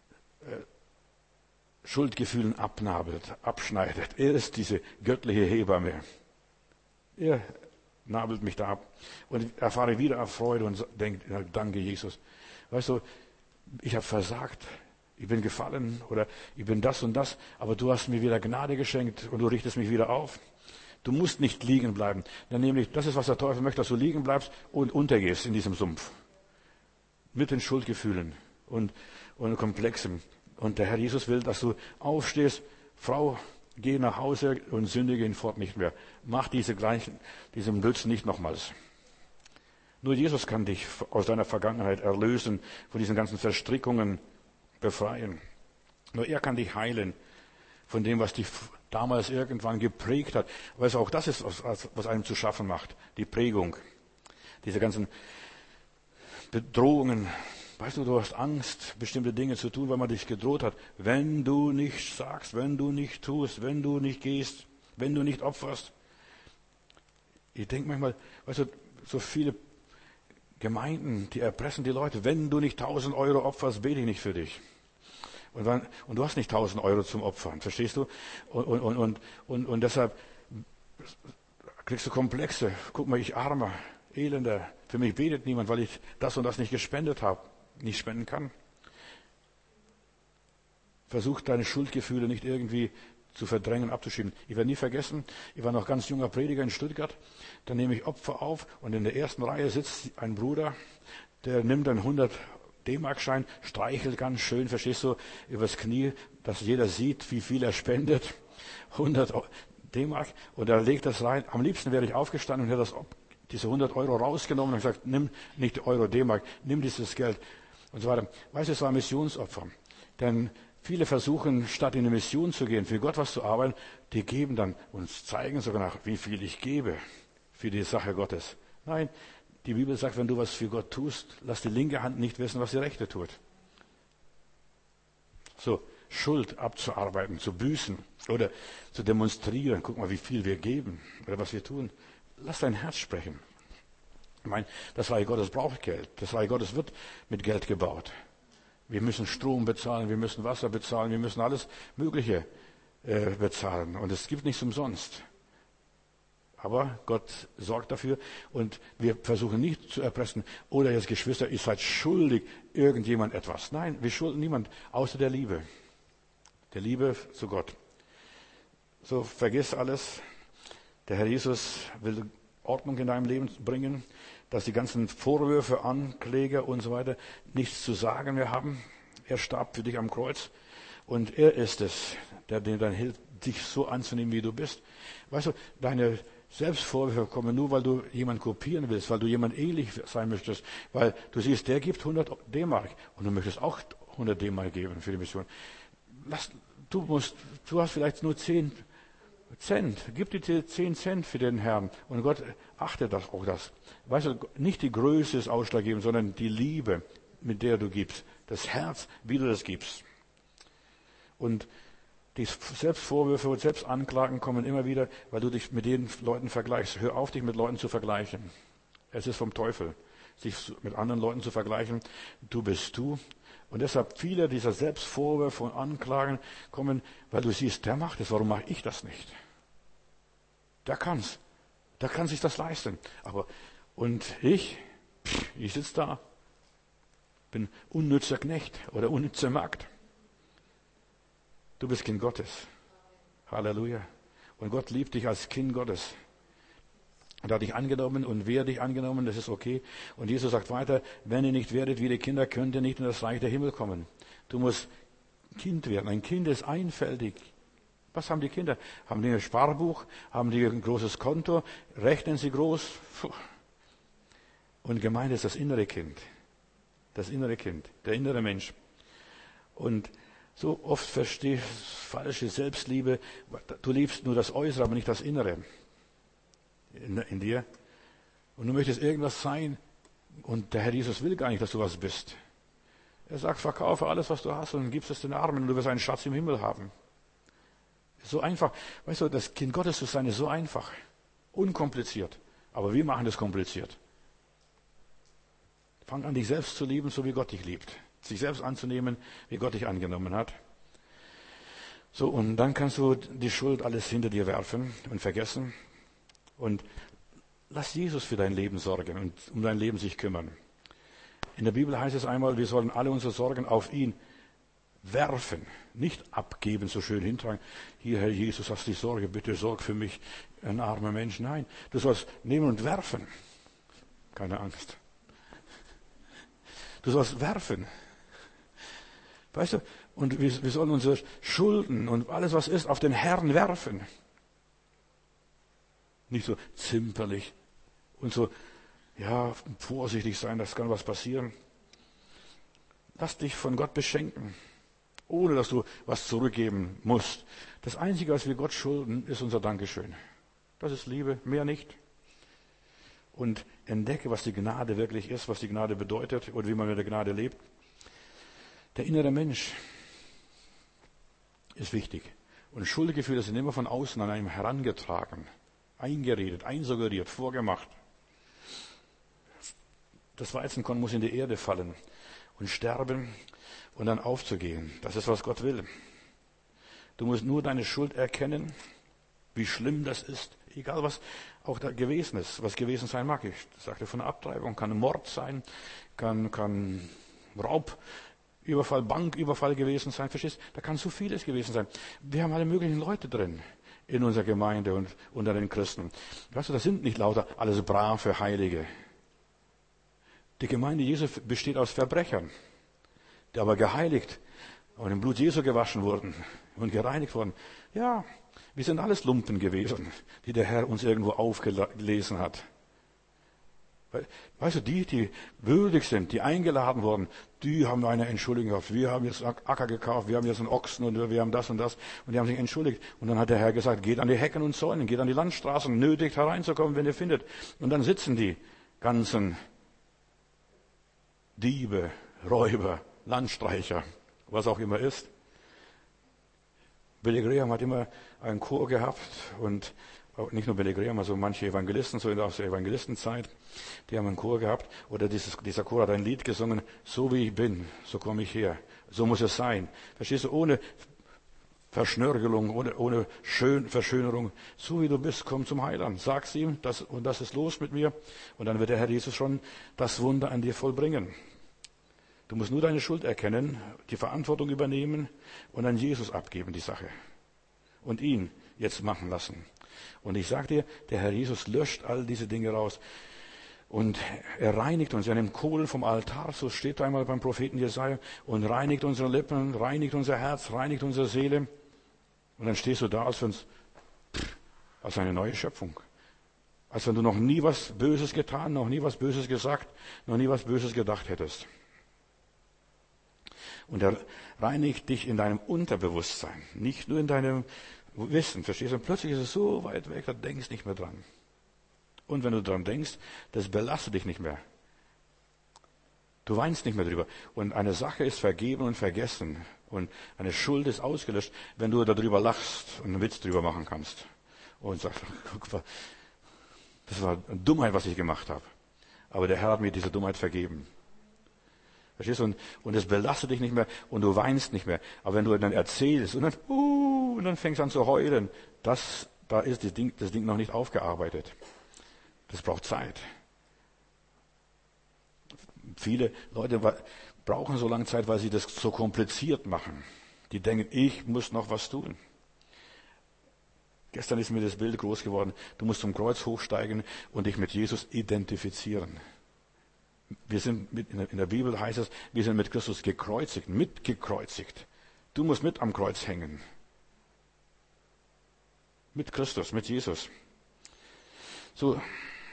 Schuldgefühlen abnabelt, abschneidet. Er ist diese göttliche Hebamme. Er nabelt mich da ab. Und ich erfahre wieder Freude und denke, danke Jesus. Weißt du, ich habe versagt. Ich bin gefallen oder ich bin das und das, aber du hast mir wieder Gnade geschenkt und du richtest mich wieder auf. Du musst nicht liegen bleiben. Denn nämlich, das ist, was der Teufel möchte, dass du liegen bleibst und untergehst in diesem Sumpf. Mit den Schuldgefühlen und, und Komplexen. Und der Herr Jesus will, dass du aufstehst. Frau, Geh nach Hause und sündige ihn fort nicht mehr. Mach diese gleichen, diesen Blödsinn nicht nochmals. Nur Jesus kann dich aus deiner Vergangenheit erlösen, von diesen ganzen Verstrickungen befreien. Nur er kann dich heilen von dem, was dich damals irgendwann geprägt hat. Weißt du, auch das ist, was einem zu schaffen macht. Die Prägung. Diese ganzen Bedrohungen. Weißt du, du hast Angst, bestimmte Dinge zu tun, weil man dich gedroht hat. Wenn du nicht sagst, wenn du nicht tust, wenn du nicht gehst, wenn du nicht opferst. Ich denke manchmal, weißt du, so viele Gemeinden, die erpressen die Leute. Wenn du nicht tausend Euro opferst, bete ich nicht für dich. Und, dann, und du hast nicht tausend Euro zum Opfern, verstehst du? Und, und, und, und, und deshalb kriegst du Komplexe. Guck mal, ich armer, elender. Für mich betet niemand, weil ich das und das nicht gespendet habe, nicht spenden kann. Versuch deine Schuldgefühle nicht irgendwie zu verdrängen, abzuschieben. Ich werde nie vergessen, ich war noch ganz junger Prediger in Stuttgart, dann nehme ich Opfer auf und in der ersten Reihe sitzt ein Bruder, der nimmt einen hundert D-Mark-Schein, streichelt ganz schön, verstehst du, übers Knie, dass jeder sieht, wie viel er spendet, hundert D-Mark, und er legt das rein. Am liebsten wäre ich aufgestanden und hätte das, diese hundert Euro rausgenommen und gesagt, nimm nicht Euro D-Mark, nimm dieses Geld und so weiter. Weißt du, es war ein Missionsopfer, denn viele versuchen, statt in eine Mission zu gehen, für Gott was zu arbeiten, die geben dann uns zeigen sogar nach, wie viel ich gebe für die Sache Gottes. Nein, die Bibel sagt, wenn du was für Gott tust, lass die linke Hand nicht wissen, was die rechte tut. So, Schuld abzuarbeiten, zu büßen oder zu demonstrieren. Guck mal, wie viel wir geben oder was wir tun. Lass dein Herz sprechen. Ich meine, das Reich Gottes braucht Geld. Das Reich Gottes wird mit Geld gebaut. Wir müssen Strom bezahlen, wir müssen Wasser bezahlen, wir müssen alles Mögliche äh, bezahlen. Und es gibt nichts umsonst. Aber Gott sorgt dafür und wir versuchen nicht zu erpressen, oder jetzt Geschwister, ihr seid schuldig irgendjemand etwas. Nein, wir schulden niemand, außer der Liebe. Der Liebe zu Gott. So, vergiss alles. Der Herr Jesus will Ordnung in deinem Leben bringen, dass die ganzen Vorwürfe, Ankläger und so weiter nichts zu sagen mehr haben. Er starb für dich am Kreuz und er ist es, der dir dann hilft, dich so anzunehmen, wie du bist. Weißt du, deine Selbstvorwürfe kommen nur, weil du jemand kopieren willst, weil du jemand ähnlich sein möchtest, weil du siehst, der gibt hundert D-Mark und du möchtest auch hundert D-Mark geben für die Mission. Lass, du musst, du hast vielleicht nur zehn Cent, gib dir zehn Cent für den Herrn und Gott achtet das auch das. Weißt du, nicht die Größe ist ausschlaggebend, sondern die Liebe, mit der du gibst, das Herz, wie du das gibst. Und die Selbstvorwürfe und Selbstanklagen kommen immer wieder, weil du dich mit den Leuten vergleichst. Hör auf, dich mit Leuten zu vergleichen. Es ist vom Teufel, sich mit anderen Leuten zu vergleichen. Du bist du. Und deshalb viele dieser Selbstvorwürfe und Anklagen kommen, weil du siehst, der macht es, warum mache ich das nicht? Der kann's. Der kann sich das leisten. Aber, und ich, ich sitze da, bin unnützer Knecht oder unnützer Magd. Du bist Kind Gottes. Halleluja. Und Gott liebt dich als Kind Gottes. Und er hat dich angenommen und wer dich angenommen, das ist okay. Und Jesus sagt weiter, wenn ihr nicht werdet wie die Kinder, könnt ihr nicht in das Reich der Himmel kommen. Du musst Kind werden. Ein Kind ist einfältig. Was haben die Kinder? Haben die ein Sparbuch? Haben die ein großes Konto? Rechnen sie groß? Puh. Und gemeint ist das innere Kind. Das innere Kind, der innere Mensch. Und so oft verstehst du falsche Selbstliebe. Du liebst nur das Äußere, aber nicht das Innere in, in dir. Und du möchtest irgendwas sein. Und der Herr Jesus will gar nicht, dass du was bist. Er sagt, verkaufe alles, was du hast und gibst es den Armen und du wirst einen Schatz im Himmel haben. So einfach. Weißt du, das Kind Gottes zu sein ist so einfach. Unkompliziert. Aber wir machen das kompliziert. Fang an, dich selbst zu lieben, so wie Gott dich liebt. Sich selbst anzunehmen, wie Gott dich angenommen hat. So, und dann kannst du die Schuld alles hinter dir werfen und vergessen. Und lass Jesus für dein Leben sorgen und um dein Leben sich kümmern. In der Bibel heißt es einmal, wir sollen alle unsere Sorgen auf ihn werfen. Nicht abgeben, so schön hintragen. Hier, Herr Jesus, hast die Sorge, bitte sorg für mich, ein armer Mensch. Nein, du sollst nehmen und werfen. Keine Angst. Du sollst werfen. Weißt du, und wir, wir sollen unsere Schulden und alles, was ist, auf den Herrn werfen. Nicht so zimperlich und so, ja, vorsichtig sein, das kann was passieren. Lass dich von Gott beschenken, ohne dass du was zurückgeben musst. Das Einzige, was wir Gott schulden, ist unser Dankeschön. Das ist Liebe, mehr nicht. Und entdecke, was die Gnade wirklich ist, was die Gnade bedeutet und wie man mit der Gnade lebt. Der innere Mensch ist wichtig. Und Schuldgefühle sind immer von außen an einem herangetragen, eingeredet, einsuggeriert, vorgemacht. Das Weizenkorn muss in die Erde fallen und sterben und dann aufzugehen. Das ist, was Gott will. Du musst nur deine Schuld erkennen, wie schlimm das ist, egal was auch da gewesen ist, was gewesen sein mag. Ich sagte von Abtreibung, kann Mord sein, kann, kann Raubüberfall, Banküberfall gewesen sein, verstehst? Da kann so vieles gewesen sein. Wir haben alle möglichen Leute drin in unserer Gemeinde und unter den Christen. Weißt du, das sind nicht lauter alles brave Heilige. Die Gemeinde Jesu besteht aus Verbrechern, die aber geheiligt und im Blut Jesu gewaschen wurden und gereinigt wurden. Ja, wir sind alles Lumpen gewesen, die der Herr uns irgendwo aufgelesen hat. Weißt du, die, die würdig sind, die eingeladen wurden, die haben eine Entschuldigung gehabt. Wir haben jetzt Acker gekauft, wir haben jetzt einen Ochsen und wir haben das und das. Und die haben sich entschuldigt. Und dann hat der Herr gesagt, geht an die Hecken und Zäunen, geht an die Landstraßen, nötigt hereinzukommen, wenn ihr findet. Und dann sitzen die ganzen Diebe, Räuber, Landstreicher, was auch immer ist. Billy Graham hat immer einen Chor gehabt und nicht nur Billy Graham, also manche Evangelisten, so in der Evangelistenzeit, die haben einen Chor gehabt oder dieses, dieser Chor hat ein Lied gesungen, so wie ich bin, so komme ich her, so muss es sein. Verstehst du, ohne Verschnörkelung, ohne, ohne Schön, Verschönerung, so wie du bist, komm zum Heiland, sag's ihm, das und das ist los mit mir und dann wird der Herr Jesus schon das Wunder an dir vollbringen. Du musst nur deine Schuld erkennen, die Verantwortung übernehmen und an Jesus abgeben, die Sache. Und ihn jetzt machen lassen. Und ich sage dir, der Herr Jesus löscht all diese Dinge raus. Und er reinigt uns. Er nimmt Kohlen vom Altar, so steht einmal beim Propheten Jesaja, und reinigt unsere Lippen, reinigt unser Herz, reinigt unsere Seele. Und dann stehst du da als, als eine neue Schöpfung. Als wenn du noch nie was Böses getan, noch nie was Böses gesagt, noch nie was Böses gedacht hättest. Und er reinigt dich in deinem Unterbewusstsein, nicht nur in deinem Wissen. Verstehst du? Und plötzlich ist es so weit weg, da denkst du nicht mehr dran. Und wenn du dran denkst, das belastet dich nicht mehr. Du weinst nicht mehr drüber. Und eine Sache ist vergeben und vergessen. Und eine Schuld ist ausgelöscht, wenn du darüber lachst und einen Witz drüber machen kannst. Und sagst, guck mal, das war eine Dummheit, was ich gemacht habe. Aber der Herr hat mir diese Dummheit vergeben. Verstehst du? Und, und es belastet dich nicht mehr und du weinst nicht mehr. Aber wenn du dann erzählst und dann, uh, und dann fängst du an zu heulen, das, da ist das Ding, das Ding noch nicht aufgearbeitet. Das braucht Zeit. Viele Leute brauchen so lange Zeit, weil sie das so kompliziert machen. Die denken, ich muss noch was tun. Gestern ist mir das Bild groß geworden. Du musst zum Kreuz hochsteigen und dich mit Jesus identifizieren. Wir sind mit, in der Bibel heißt es, wir sind mit Christus gekreuzigt, mitgekreuzigt. Du musst mit am Kreuz hängen. Mit Christus, mit Jesus. So,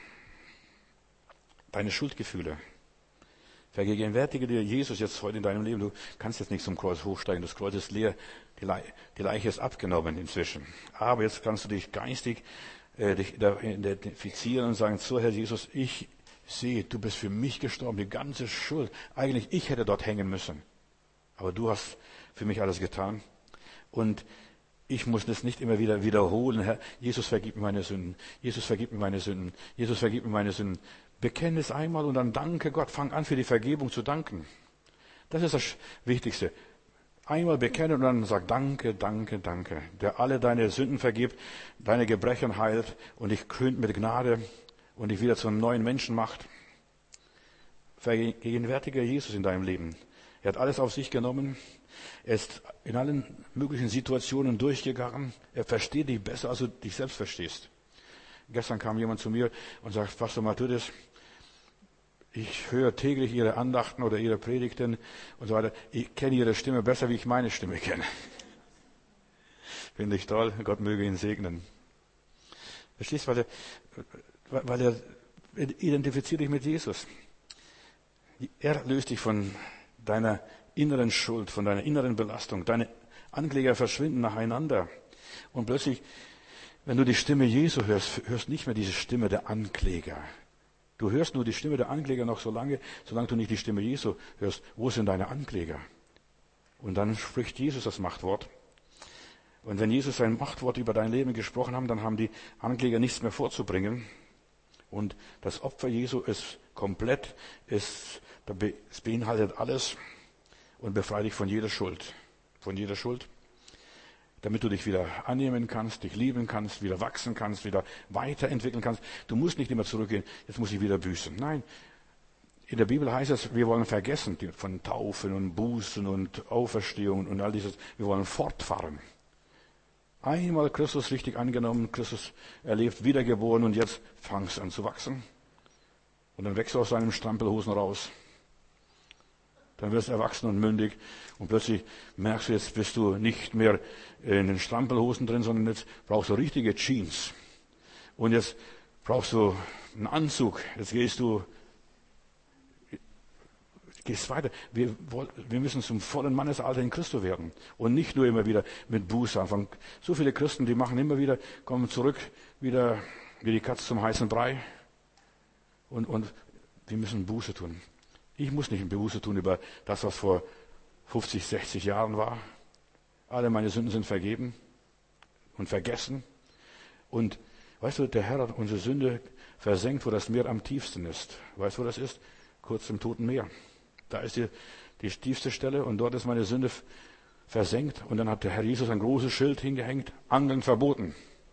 deine Schuldgefühle. Vergegenwärtige dir Jesus jetzt heute in deinem Leben. Du kannst jetzt nicht zum Kreuz hochsteigen. Das Kreuz ist leer. Die, Le- die Leiche ist abgenommen inzwischen. Aber jetzt kannst du dich geistig äh, dich identifizieren und sagen, so Herr Jesus, ich sehe, du bist für mich gestorben, die ganze Schuld. Eigentlich, ich hätte dort hängen müssen. Aber du hast für mich alles getan. Und ich muss das nicht immer wieder wiederholen. Herr, Jesus, vergib mir meine Sünden. Jesus, vergib mir meine Sünden. Jesus, vergib mir meine Sünden. Bekenne es einmal und dann danke Gott. Fang an, für die Vergebung zu danken. Das ist das Wichtigste. Einmal bekennen und dann sag danke, danke, danke. Der alle deine Sünden vergibt, deine Gebrechen heilt und dich krönt mit Gnade und dich wieder zu einem neuen Menschen macht. Vergegenwärtige Jesus in deinem Leben. Er hat alles auf sich genommen. Er ist in allen möglichen Situationen durchgegangen. Er versteht dich besser, als du dich selbst verstehst. Gestern kam jemand zu mir und sagt, Pastor Matthäus, Ich höre täglich ihre Andachten oder ihre Predigten und so weiter. Ich kenne ihre Stimme besser, wie ich meine Stimme kenne. Finde ich toll. Gott möge ihn segnen. Verstehst du, weil er, weil er identifiziert dich mit Jesus. Er löst dich von deiner inneren Schuld, von deiner inneren Belastung. Deine Ankläger verschwinden nacheinander. Und plötzlich, wenn du die Stimme Jesu hörst, hörst nicht mehr diese Stimme der Ankläger. Du hörst nur die Stimme der Ankläger noch so lange, solange du nicht die Stimme Jesu hörst. Wo sind deine Ankläger? Und dann spricht Jesus das Machtwort. Und wenn Jesus sein Machtwort über dein Leben gesprochen hat, dann haben die Ankläger nichts mehr vorzubringen. Und das Opfer Jesu ist komplett, es beinhaltet alles und befreit dich von jeder Schuld. Von jeder Schuld. Damit du dich wieder annehmen kannst, dich lieben kannst, wieder wachsen kannst, wieder weiterentwickeln kannst. Du musst nicht immer zurückgehen, jetzt muss ich wieder büßen. Nein, in der Bibel heißt es, wir wollen vergessen von Taufen und Bußen und Auferstehung und all dieses. Wir wollen fortfahren. Einmal Christus richtig angenommen, Christus erlebt, wiedergeboren und jetzt fangst an zu wachsen. Und dann wächst du aus deinen Strampelhosen raus. Dann wirst du erwachsen und mündig und plötzlich merkst du, jetzt bist du nicht mehr in den Strampelhosen drin, sondern jetzt brauchst du richtige Jeans. Und jetzt brauchst du einen Anzug. Jetzt gehst du, gehst weiter. Wir, wir müssen zum vollen Mannesalter in Christus werden. Und nicht nur immer wieder mit Buße anfangen. So viele Christen, die machen immer wieder, kommen zurück, wieder wie die Katze zum heißen Brei. Und, und wir müssen Buße tun. Ich muss nicht Buße tun über das, was vor fünfzig, sechzig Jahren war. Alle meine Sünden sind vergeben und vergessen. Und weißt du, der Herr hat unsere Sünde versenkt, wo das Meer am tiefsten ist. Weißt du, wo das ist? Kurz im Toten Meer. Da ist die, die tiefste Stelle und dort ist meine Sünde versenkt. Und dann hat der Herr Jesus ein großes Schild hingehängt, Angeln verboten.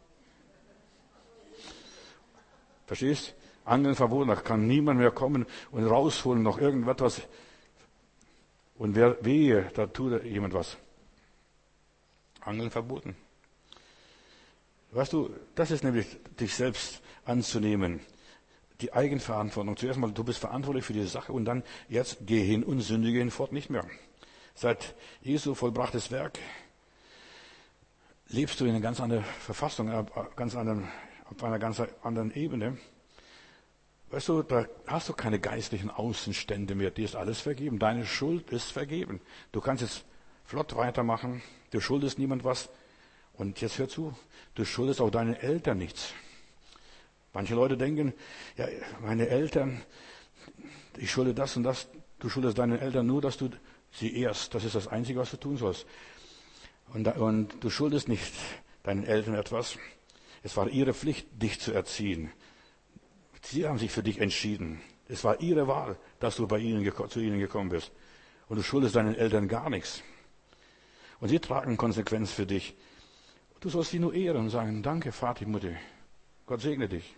Verstehst? Angeln verboten, da kann niemand mehr kommen und rausholen noch irgendetwas. Und wer wehe, da tut jemand was. Angeln verboten. Weißt du, das ist nämlich, dich selbst anzunehmen. Die Eigenverantwortung. Zuerst mal, du bist verantwortlich für diese Sache und dann jetzt geh hin und sündige hinfort nicht mehr. Seit Jesu vollbrachtes Werk lebst du in einer ganz anderen Verfassung, ganz anderen, auf einer ganz anderen Ebene. Weißt du, da hast du keine geistlichen Außenstände mehr. Dir ist alles vergeben. Deine Schuld ist vergeben. Du kannst jetzt flott weitermachen. Du schuldest niemand was. Und jetzt hör zu. Du schuldest auch deinen Eltern nichts. Manche Leute denken, ja, meine Eltern, ich schulde das und das. Du schuldest deinen Eltern nur, dass du sie ehrst. Das ist das Einzige, was du tun sollst. Und, und du schuldest nicht deinen Eltern etwas. Es war ihre Pflicht, dich zu erziehen. Sie haben sich für dich entschieden. Es war ihre Wahl, dass du bei ihnen, zu ihnen gekommen bist. Und du schuldest deinen Eltern gar nichts. Und sie tragen Konsequenz für dich. Du sollst sie nur ehren und sagen, danke, Vater, Mutter. Gott segne dich.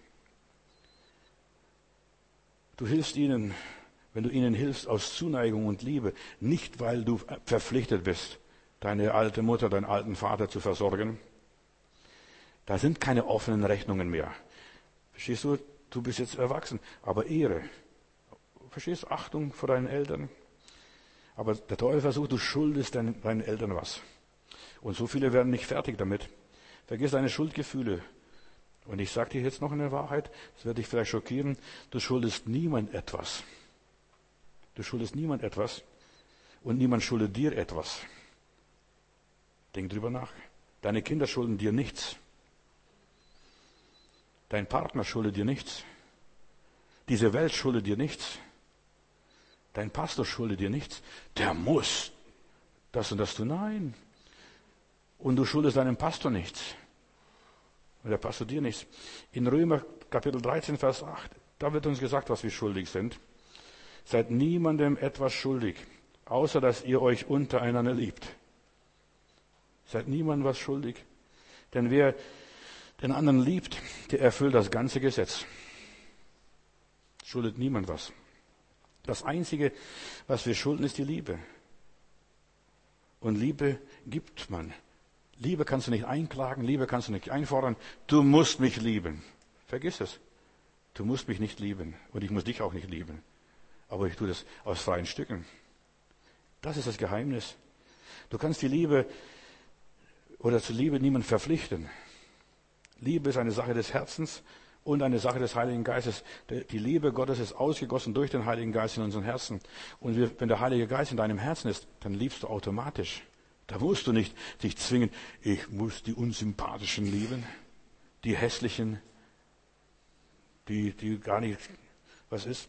Du hilfst ihnen, wenn du ihnen hilfst, aus Zuneigung und Liebe. Nicht, weil du verpflichtet bist, deine alte Mutter, deinen alten Vater zu versorgen. Da sind keine offenen Rechnungen mehr. Verstehst du? Du bist jetzt erwachsen, aber Ehre. Verstehst du? Achtung vor deinen Eltern. Aber der Teufel versucht, du schuldest deinen, deinen Eltern was. Und so viele werden nicht fertig damit. Vergiss deine Schuldgefühle. Und ich sage dir jetzt noch eine Wahrheit, das wird dich vielleicht schockieren, du schuldest niemand etwas. Du schuldest niemand etwas und niemand schuldet dir etwas. Denk drüber nach. Deine Kinder schulden dir nichts. Dein Partner schuldet dir nichts. Diese Welt schuldet dir nichts. Dein Pastor schuldet dir nichts. Der muss das und das tun. Nein. Und du schuldest deinem Pastor nichts. Und der Pastor dir nichts. In Römer Kapitel dreizehn, Vers acht, da wird uns gesagt, was wir schuldig sind. Seid niemandem etwas schuldig, außer dass ihr euch untereinander liebt. Seid niemandem was schuldig. Denn wer den anderen liebt, der erfüllt das ganze Gesetz. Schuldet niemand was. Das Einzige, was wir schulden, ist die Liebe. Und Liebe gibt man. Liebe kannst du nicht einklagen, Liebe kannst du nicht einfordern. Du musst mich lieben. Vergiss es. Du musst mich nicht lieben und ich muss dich auch nicht lieben. Aber ich tue das aus freien Stücken. Das ist das Geheimnis. Du kannst die Liebe oder zur Liebe niemanden verpflichten. Liebe ist eine Sache des Herzens und eine Sache des Heiligen Geistes. Die Liebe Gottes ist ausgegossen durch den Heiligen Geist in unseren Herzen. Und wenn der Heilige Geist in deinem Herzen ist, dann liebst du automatisch. Da musst du nicht dich zwingen, ich muss die Unsympathischen lieben, die Hässlichen, die, die gar nicht was ist.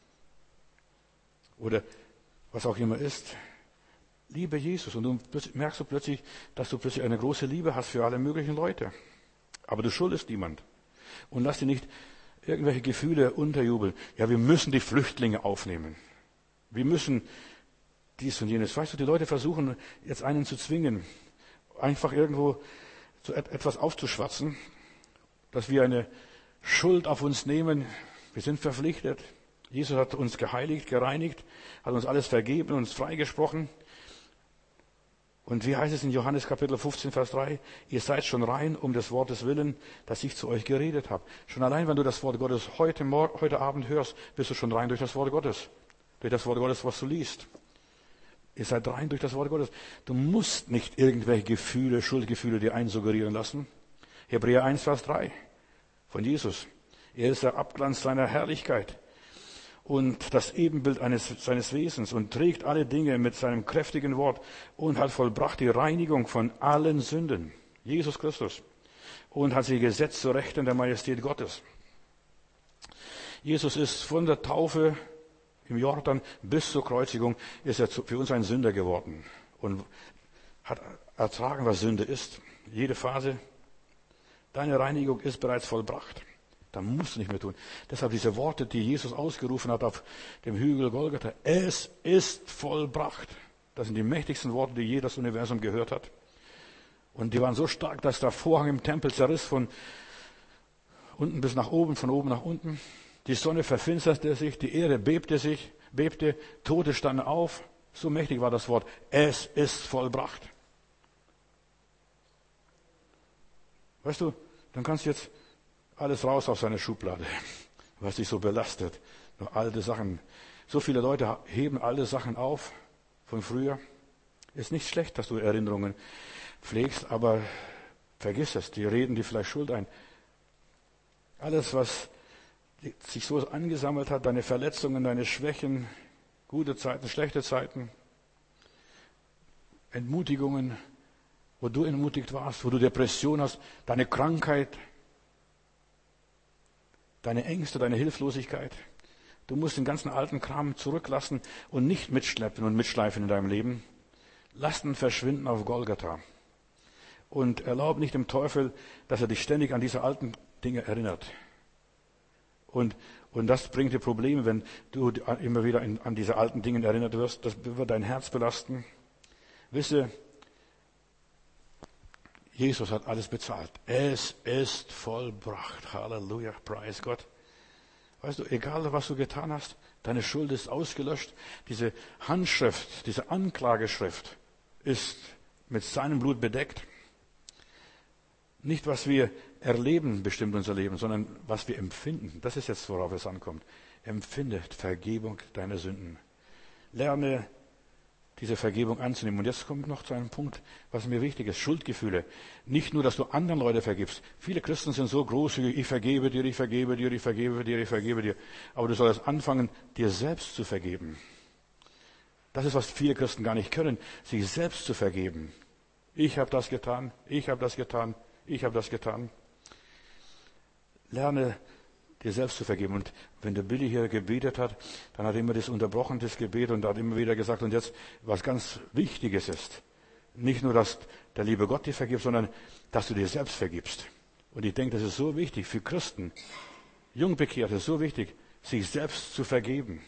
Oder was auch immer ist. Liebe Jesus. Und du merkst du plötzlich, dass du plötzlich eine große Liebe hast für alle möglichen Leute. Aber du schuldest niemand. Und lass dir nicht irgendwelche Gefühle unterjubeln. Ja, wir müssen die Flüchtlinge aufnehmen. Wir müssen dies und jenes. Weißt du, die Leute versuchen jetzt einen zu zwingen, einfach irgendwo so etwas aufzuschwatzen, dass wir eine Schuld auf uns nehmen. Wir sind verpflichtet. Jesus hat uns geheiligt, gereinigt, hat uns alles vergeben, uns freigesprochen. Und wie heißt es in Johannes Kapitel fünfzehn, Vers drei? Ihr seid schon rein um des Wortes willen, das ich zu euch geredet habe. Schon allein, wenn du das Wort Gottes heute, heute Abend hörst, bist du schon rein durch das Wort Gottes. Durch das Wort Gottes, was du liest. Ihr seid rein durch das Wort Gottes. Du musst nicht irgendwelche Gefühle, Schuldgefühle dir einsuggerieren lassen. Hebräer eins, Vers drei von Jesus. Er ist der Abglanz seiner Herrlichkeit und das Ebenbild eines, seines Wesens und trägt alle Dinge mit seinem kräftigen Wort und hat vollbracht die Reinigung von allen Sünden. Jesus Christus. Und hat sie gesetzt zur Rechten der Majestät Gottes. Jesus ist von der Taufe im Jordan bis zur Kreuzigung ist er für uns ein Sünder geworden und hat ertragen, was Sünde ist. Jede Phase. Deine Reinigung ist bereits vollbracht. Da musst du nicht mehr tun. Deshalb diese Worte, die Jesus ausgerufen hat auf dem Hügel Golgatha. Es ist vollbracht. Das sind die mächtigsten Worte, die je das Universum gehört hat. Und die waren so stark, dass der Vorhang im Tempel zerriss von unten bis nach oben, von oben nach unten. Die Sonne verfinsterte sich, die Erde bebte sich, bebte, Tote standen auf. So mächtig war das Wort. Es ist vollbracht. Weißt du, dann kannst du jetzt alles raus aus seiner Schublade, was dich so belastet. Noch alte Sachen. So viele Leute heben alte Sachen auf von früher. Ist nicht schlecht, dass du Erinnerungen pflegst, aber vergiss es. Die reden dir vielleicht Schuld ein. Alles, was sich so angesammelt hat, deine Verletzungen, deine Schwächen, gute Zeiten, schlechte Zeiten, Entmutigungen, wo du entmutigt warst, wo du Depression hast, deine Krankheit, deine Ängste, deine Hilflosigkeit. Du musst den ganzen alten Kram zurücklassen und nicht mitschleppen und mitschleifen in deinem Leben. Lass ihn verschwinden auf Golgatha. Und erlaub nicht dem Teufel, dass er dich ständig an diese alten Dinge erinnert. Und, und das bringt dir Probleme, wenn du immer wieder in, an diese alten Dinge erinnert wirst. Das wird dein Herz belasten. Wisse, Jesus hat alles bezahlt. Es ist vollbracht. Halleluja, preis Gott. Weißt du, egal was du getan hast, deine Schuld ist ausgelöscht. Diese Handschrift, diese Anklageschrift ist mit seinem Blut bedeckt. Nicht, was wir erleben, bestimmt unser Leben, sondern was wir empfinden. Das ist jetzt, worauf es ankommt. Empfinde Vergebung deiner Sünden. Lerne, diese Vergebung anzunehmen. Und jetzt kommt noch zu einem Punkt, was mir wichtig ist. Schuldgefühle. Nicht nur, dass du anderen Leuten vergibst. Viele Christen sind so großzügig, ich vergebe dir, ich vergebe dir, ich vergebe dir, ich vergebe dir. Aber du sollst anfangen, dir selbst zu vergeben. Das ist, was viele Christen gar nicht können, sich selbst zu vergeben. Ich habe das getan, ich habe das getan, ich habe das getan. Lerne, dir selbst zu vergeben. Und wenn der Billy hier gebetet hat, dann hat er immer das unterbrochen, das Gebet, und hat immer wieder gesagt, und jetzt, was ganz Wichtiges ist, nicht nur, dass der liebe Gott dir vergibt, sondern, dass du dir selbst vergibst. Und ich denke, das ist so wichtig für Christen, Jungbekehrte, so wichtig, sich selbst zu vergeben.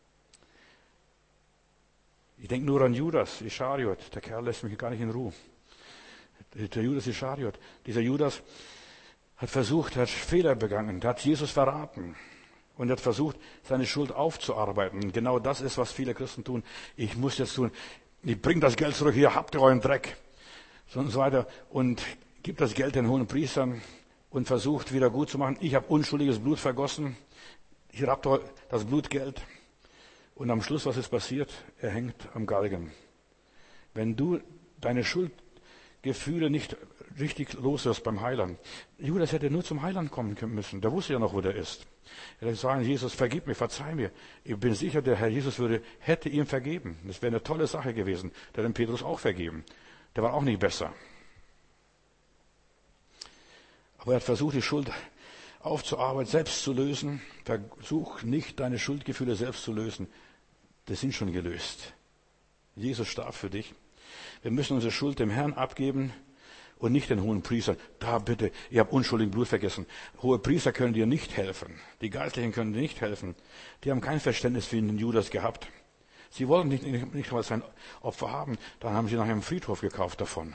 Ich denke nur an Judas Ischariot, der Kerl lässt mich gar nicht in Ruhe. Der Judas Ischariot, dieser Judas hat versucht, hat Fehler begangen, hat Jesus verraten und hat versucht, seine Schuld aufzuarbeiten. Und genau das ist, was viele Christen tun. Ich muss jetzt tun, ich bringe das Geld zurück, hier habt ihr euren Dreck. So und so weiter. Und gibt das Geld den hohen Priestern und versucht, wieder gut zu machen. Ich habe unschuldiges Blut vergossen. Hier habt ihr das Blutgeld. Und am Schluss, was ist passiert? Er hängt am Galgen. Wenn du deine Schuldgefühle nicht richtig loslässt beim Heiland. Judas hätte nur zum Heiland kommen müssen. Der wusste ja noch, wo der ist. Er hätte sagen, Jesus, vergib mir, verzeih mir. Ich bin sicher, der Herr Jesus würde, hätte ihm vergeben. Das wäre eine tolle Sache gewesen. Der hat dem Petrus auch vergeben. Der war auch nicht besser. Aber er hat versucht, die Schuld aufzuarbeiten, selbst zu lösen. Versuch nicht, deine Schuldgefühle selbst zu lösen. Die sind schon gelöst. Jesus starb für dich. Wir müssen unsere Schuld dem Herrn abgeben und nicht den hohen Priestern. Da bitte, ihr habt unschuldigen Blut vergessen. Hohe Priester können dir nicht helfen. Die Geistlichen können dir nicht helfen. Die haben kein Verständnis für den Judas gehabt. Sie wollten nicht, nicht, nicht mal sein Opfer haben. Dann haben sie nach einem Friedhof gekauft davon.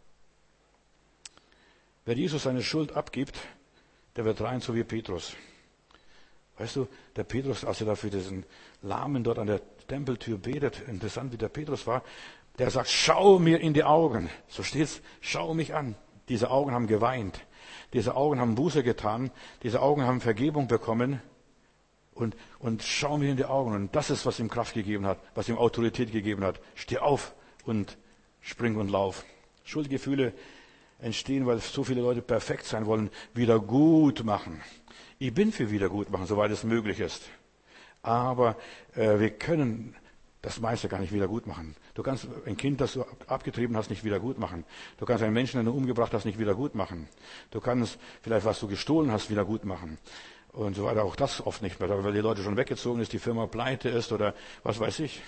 Wer Jesus seine Schuld abgibt, der wird rein, so wie Petrus. Weißt du, der Petrus, als er da für diesen Lahmen dort an der Tempeltür betet, interessant wie der Petrus war, der sagt, schau mir in die Augen. So steht's, schau mich an. Diese Augen haben geweint. Diese Augen haben Buße getan. Diese Augen haben Vergebung bekommen. Und, und schau mir in die Augen. Und das ist, was ihm Kraft gegeben hat, was ihm Autorität gegeben hat. Steh auf und spring und lauf. Schuldgefühle entstehen, weil so viele Leute perfekt sein wollen, wieder gut machen. Ich bin für Wiedergutmachen, soweit es möglich ist. Aber äh, wir können das meiste gar nicht wieder gut machen. Du kannst ein Kind, das du abgetrieben hast, nicht wieder gut machen. Du kannst einen Menschen, den du umgebracht hast, nicht wieder gut machen. Du kannst vielleicht, was du gestohlen hast, wieder gut machen. Und so weiter. Auch das oft nicht mehr, weil die Leute schon weggezogen ist, die Firma pleite ist oder was weiß ich.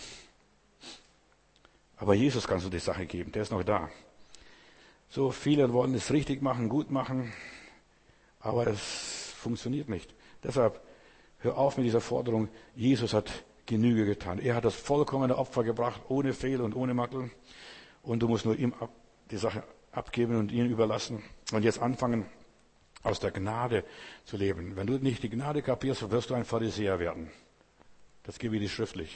Aber Jesus kannst du die Sache geben, der ist noch da. So viele wollen es richtig machen, gut machen, aber es funktioniert nicht. Deshalb hör auf mit dieser Forderung, Jesus hat Genüge getan. Er hat das vollkommene Opfer gebracht, ohne Fehler und ohne Makel. Und du musst nur ihm ab, die Sache abgeben und ihn überlassen. Und jetzt anfangen, aus der Gnade zu leben. Wenn du nicht die Gnade kapierst, wirst du ein Pharisäer werden. Das gebe ich dir schriftlich.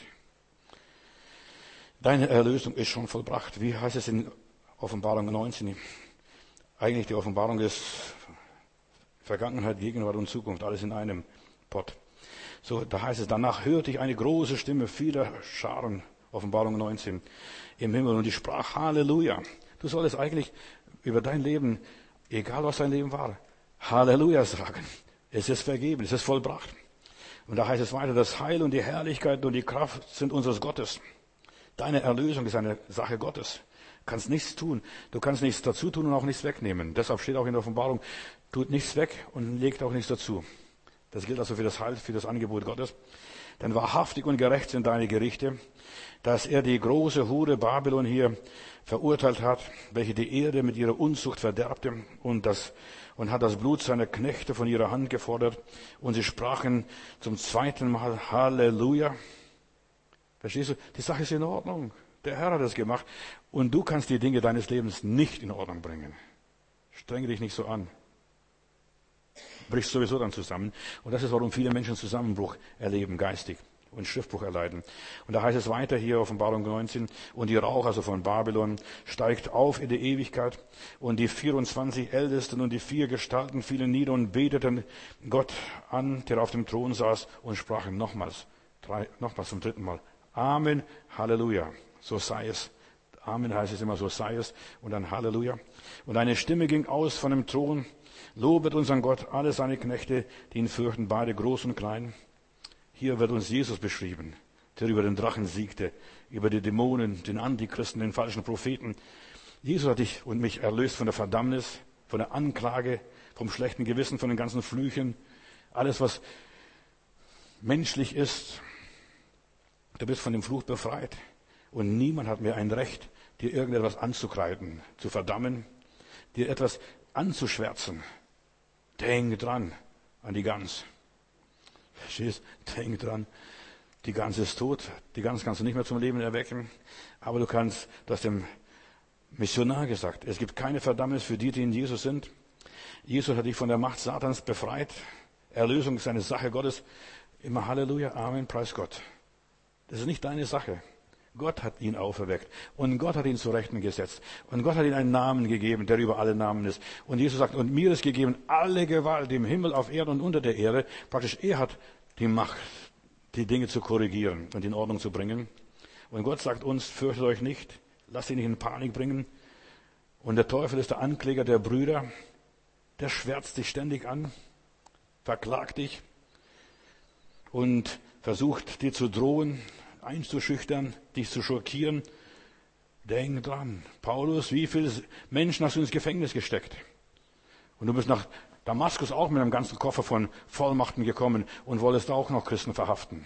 Deine Erlösung ist schon vollbracht. Wie heißt es in Offenbarung neunzehn? Eigentlich die Offenbarung ist Vergangenheit, Gegenwart und Zukunft, alles in einem Pott. So, da heißt es, danach hörte ich eine große Stimme vieler Scharen, Offenbarung neunzehn, im Himmel, und ich sprach, Halleluja. Du solltest eigentlich über dein Leben, egal was dein Leben war, Halleluja sagen. Es ist vergeben, es ist vollbracht. Und da heißt es weiter, das Heil und die Herrlichkeit und die Kraft sind unseres Gottes. Deine Erlösung ist eine Sache Gottes. Du kannst nichts tun. Du kannst nichts dazu tun und auch nichts wegnehmen. Deshalb steht auch in der Offenbarung, tut nichts weg und legt auch nichts dazu. Das gilt also für das Heil, für das Angebot Gottes. Denn wahrhaftig und gerecht sind deine Gerichte, dass er die große Hure Babylon hier verurteilt hat, welche die Erde mit ihrer Unzucht verderbte und das, und hat das Blut seiner Knechte von ihrer Hand gefordert. Und sie sprachen zum zweiten Mal Halleluja. Verstehst du? Die Sache ist in Ordnung. Der Herr hat es gemacht. Und du kannst die Dinge deines Lebens nicht in Ordnung bringen. Strenge dich nicht so an. Brichst sowieso dann zusammen. Und das ist, warum viele Menschen Zusammenbruch erleben, geistig, und Schiffbruch erleiden. Und da heißt es weiter hier, Offenbarung neunzehn, und die Rauch, also von Babylon, steigt auf in die Ewigkeit, und die vierundzwanzig Ältesten und die vier Gestalten fielen nieder und beteten Gott an, der auf dem Thron saß, und sprachen nochmals, drei, nochmals zum dritten Mal, Amen, Halleluja, so sei es. Amen heißt es immer, so sei es, und dann Halleluja. Und eine Stimme ging aus von dem Thron, lobet unseren Gott, alle seine Knechte, die ihn fürchten, beide groß und klein. Hier wird uns Jesus beschrieben, der über den Drachen siegte, über die Dämonen, den Antichristen, den falschen Propheten. Jesus hat dich und mich erlöst von der Verdammnis, von der Anklage, vom schlechten Gewissen, von den ganzen Flüchen. Alles, was menschlich ist. Du bist von dem Fluch befreit. Und niemand hat mehr ein Recht, dir irgendetwas anzukreiden, zu verdammen, dir etwas anzuschwärzen. Denk dran an die Gans. Verstehst? Denk dran. Die Gans ist tot. Die Gans kannst du nicht mehr zum Leben erwecken. Aber du kannst, du hast dem Missionar gesagt, es gibt keine Verdammnis für die, die in Jesus sind. Jesus hat dich von der Macht Satans befreit. Erlösung ist eine Sache Gottes. Immer Halleluja, Amen, preis Gott. Das ist nicht deine Sache. Gott hat ihn auferweckt und Gott hat ihn zu Rechten gesetzt und Gott hat ihm einen Namen gegeben, der über alle Namen ist. Und Jesus sagt, und mir ist gegeben alle Gewalt im Himmel, auf Erden und unter der Erde. Praktisch, er hat die Macht, die Dinge zu korrigieren und in Ordnung zu bringen. Und Gott sagt uns, fürchtet euch nicht, lasst dich nicht in Panik bringen. Und der Teufel ist der Ankläger der Brüder, der schwärzt dich ständig an, verklagt dich und versucht dir zu drohen, einzuschüchtern, dich zu schockieren. Denk dran, Paulus, wie viele Menschen hast du ins Gefängnis gesteckt? Und du bist nach Damaskus auch mit einem ganzen Koffer von Vollmachten gekommen und wolltest auch noch Christen verhaften.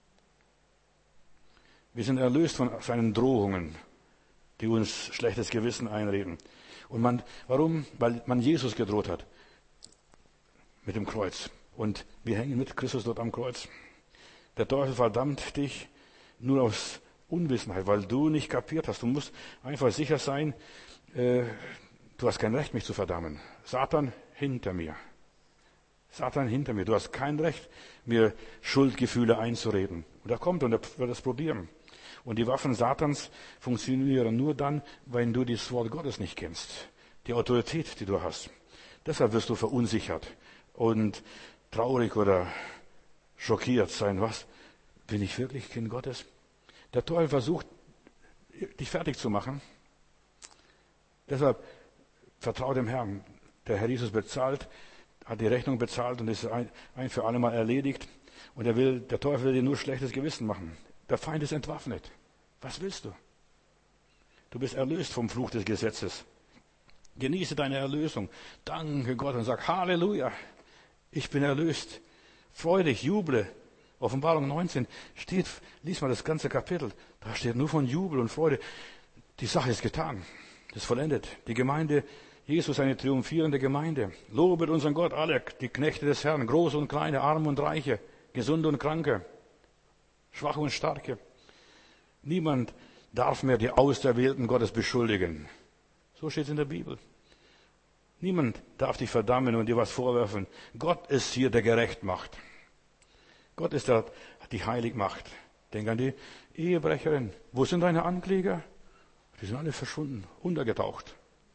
Wir sind erlöst von seinen Drohungen, die uns schlechtes Gewissen einreden. Und man, warum? Weil man Jesus gedroht hat. Mit dem Kreuz. Und wir hängen mit Christus dort am Kreuz. Der Teufel verdammt dich nur aus Unwissenheit, weil du nicht kapiert hast. Du musst einfach sicher sein, äh, du hast kein Recht, mich zu verdammen. Satan hinter mir. Satan hinter mir. Du hast kein Recht, mir Schuldgefühle einzureden. Und er kommt und er wird es probieren. Und die Waffen Satans funktionieren nur dann, wenn du das Wort Gottes nicht kennst. Die Autorität, die du hast. Deshalb wirst du verunsichert und traurig oder schockiert sein. Was? Bin ich wirklich Kind Gottes? Der Teufel versucht, dich fertig zu machen. Deshalb vertraue dem Herrn. Der Herr Jesus bezahlt, hat die Rechnung bezahlt und ist ein, ein für alle Mal erledigt. Und er will, der Teufel will dir nur schlechtes Gewissen machen. Der Feind ist entwaffnet. Was willst du? Du bist erlöst vom Fluch des Gesetzes. Genieße deine Erlösung. Danke Gott und sag Halleluja. Ich bin erlöst. Freu dich, juble. Offenbarung neunzehn steht, lies mal das ganze Kapitel. Da steht nur von Jubel und Freude. Die Sache ist getan. Das ist vollendet. Die Gemeinde, Jesus, eine triumphierende Gemeinde. Lobet unseren Gott, alle, die Knechte des Herrn, große und kleine, arme und reiche, gesunde und kranke, schwache und starke. Niemand darf mehr die Auserwählten Gottes beschuldigen. So steht es in der Bibel. Niemand darf dich verdammen und dir was vorwerfen. Gott ist hier, der gerecht macht. Gott ist der, die heilig macht. Denk an die Ehebrecherin. Wo sind deine Ankläger? Die sind alle verschwunden, untergetaucht.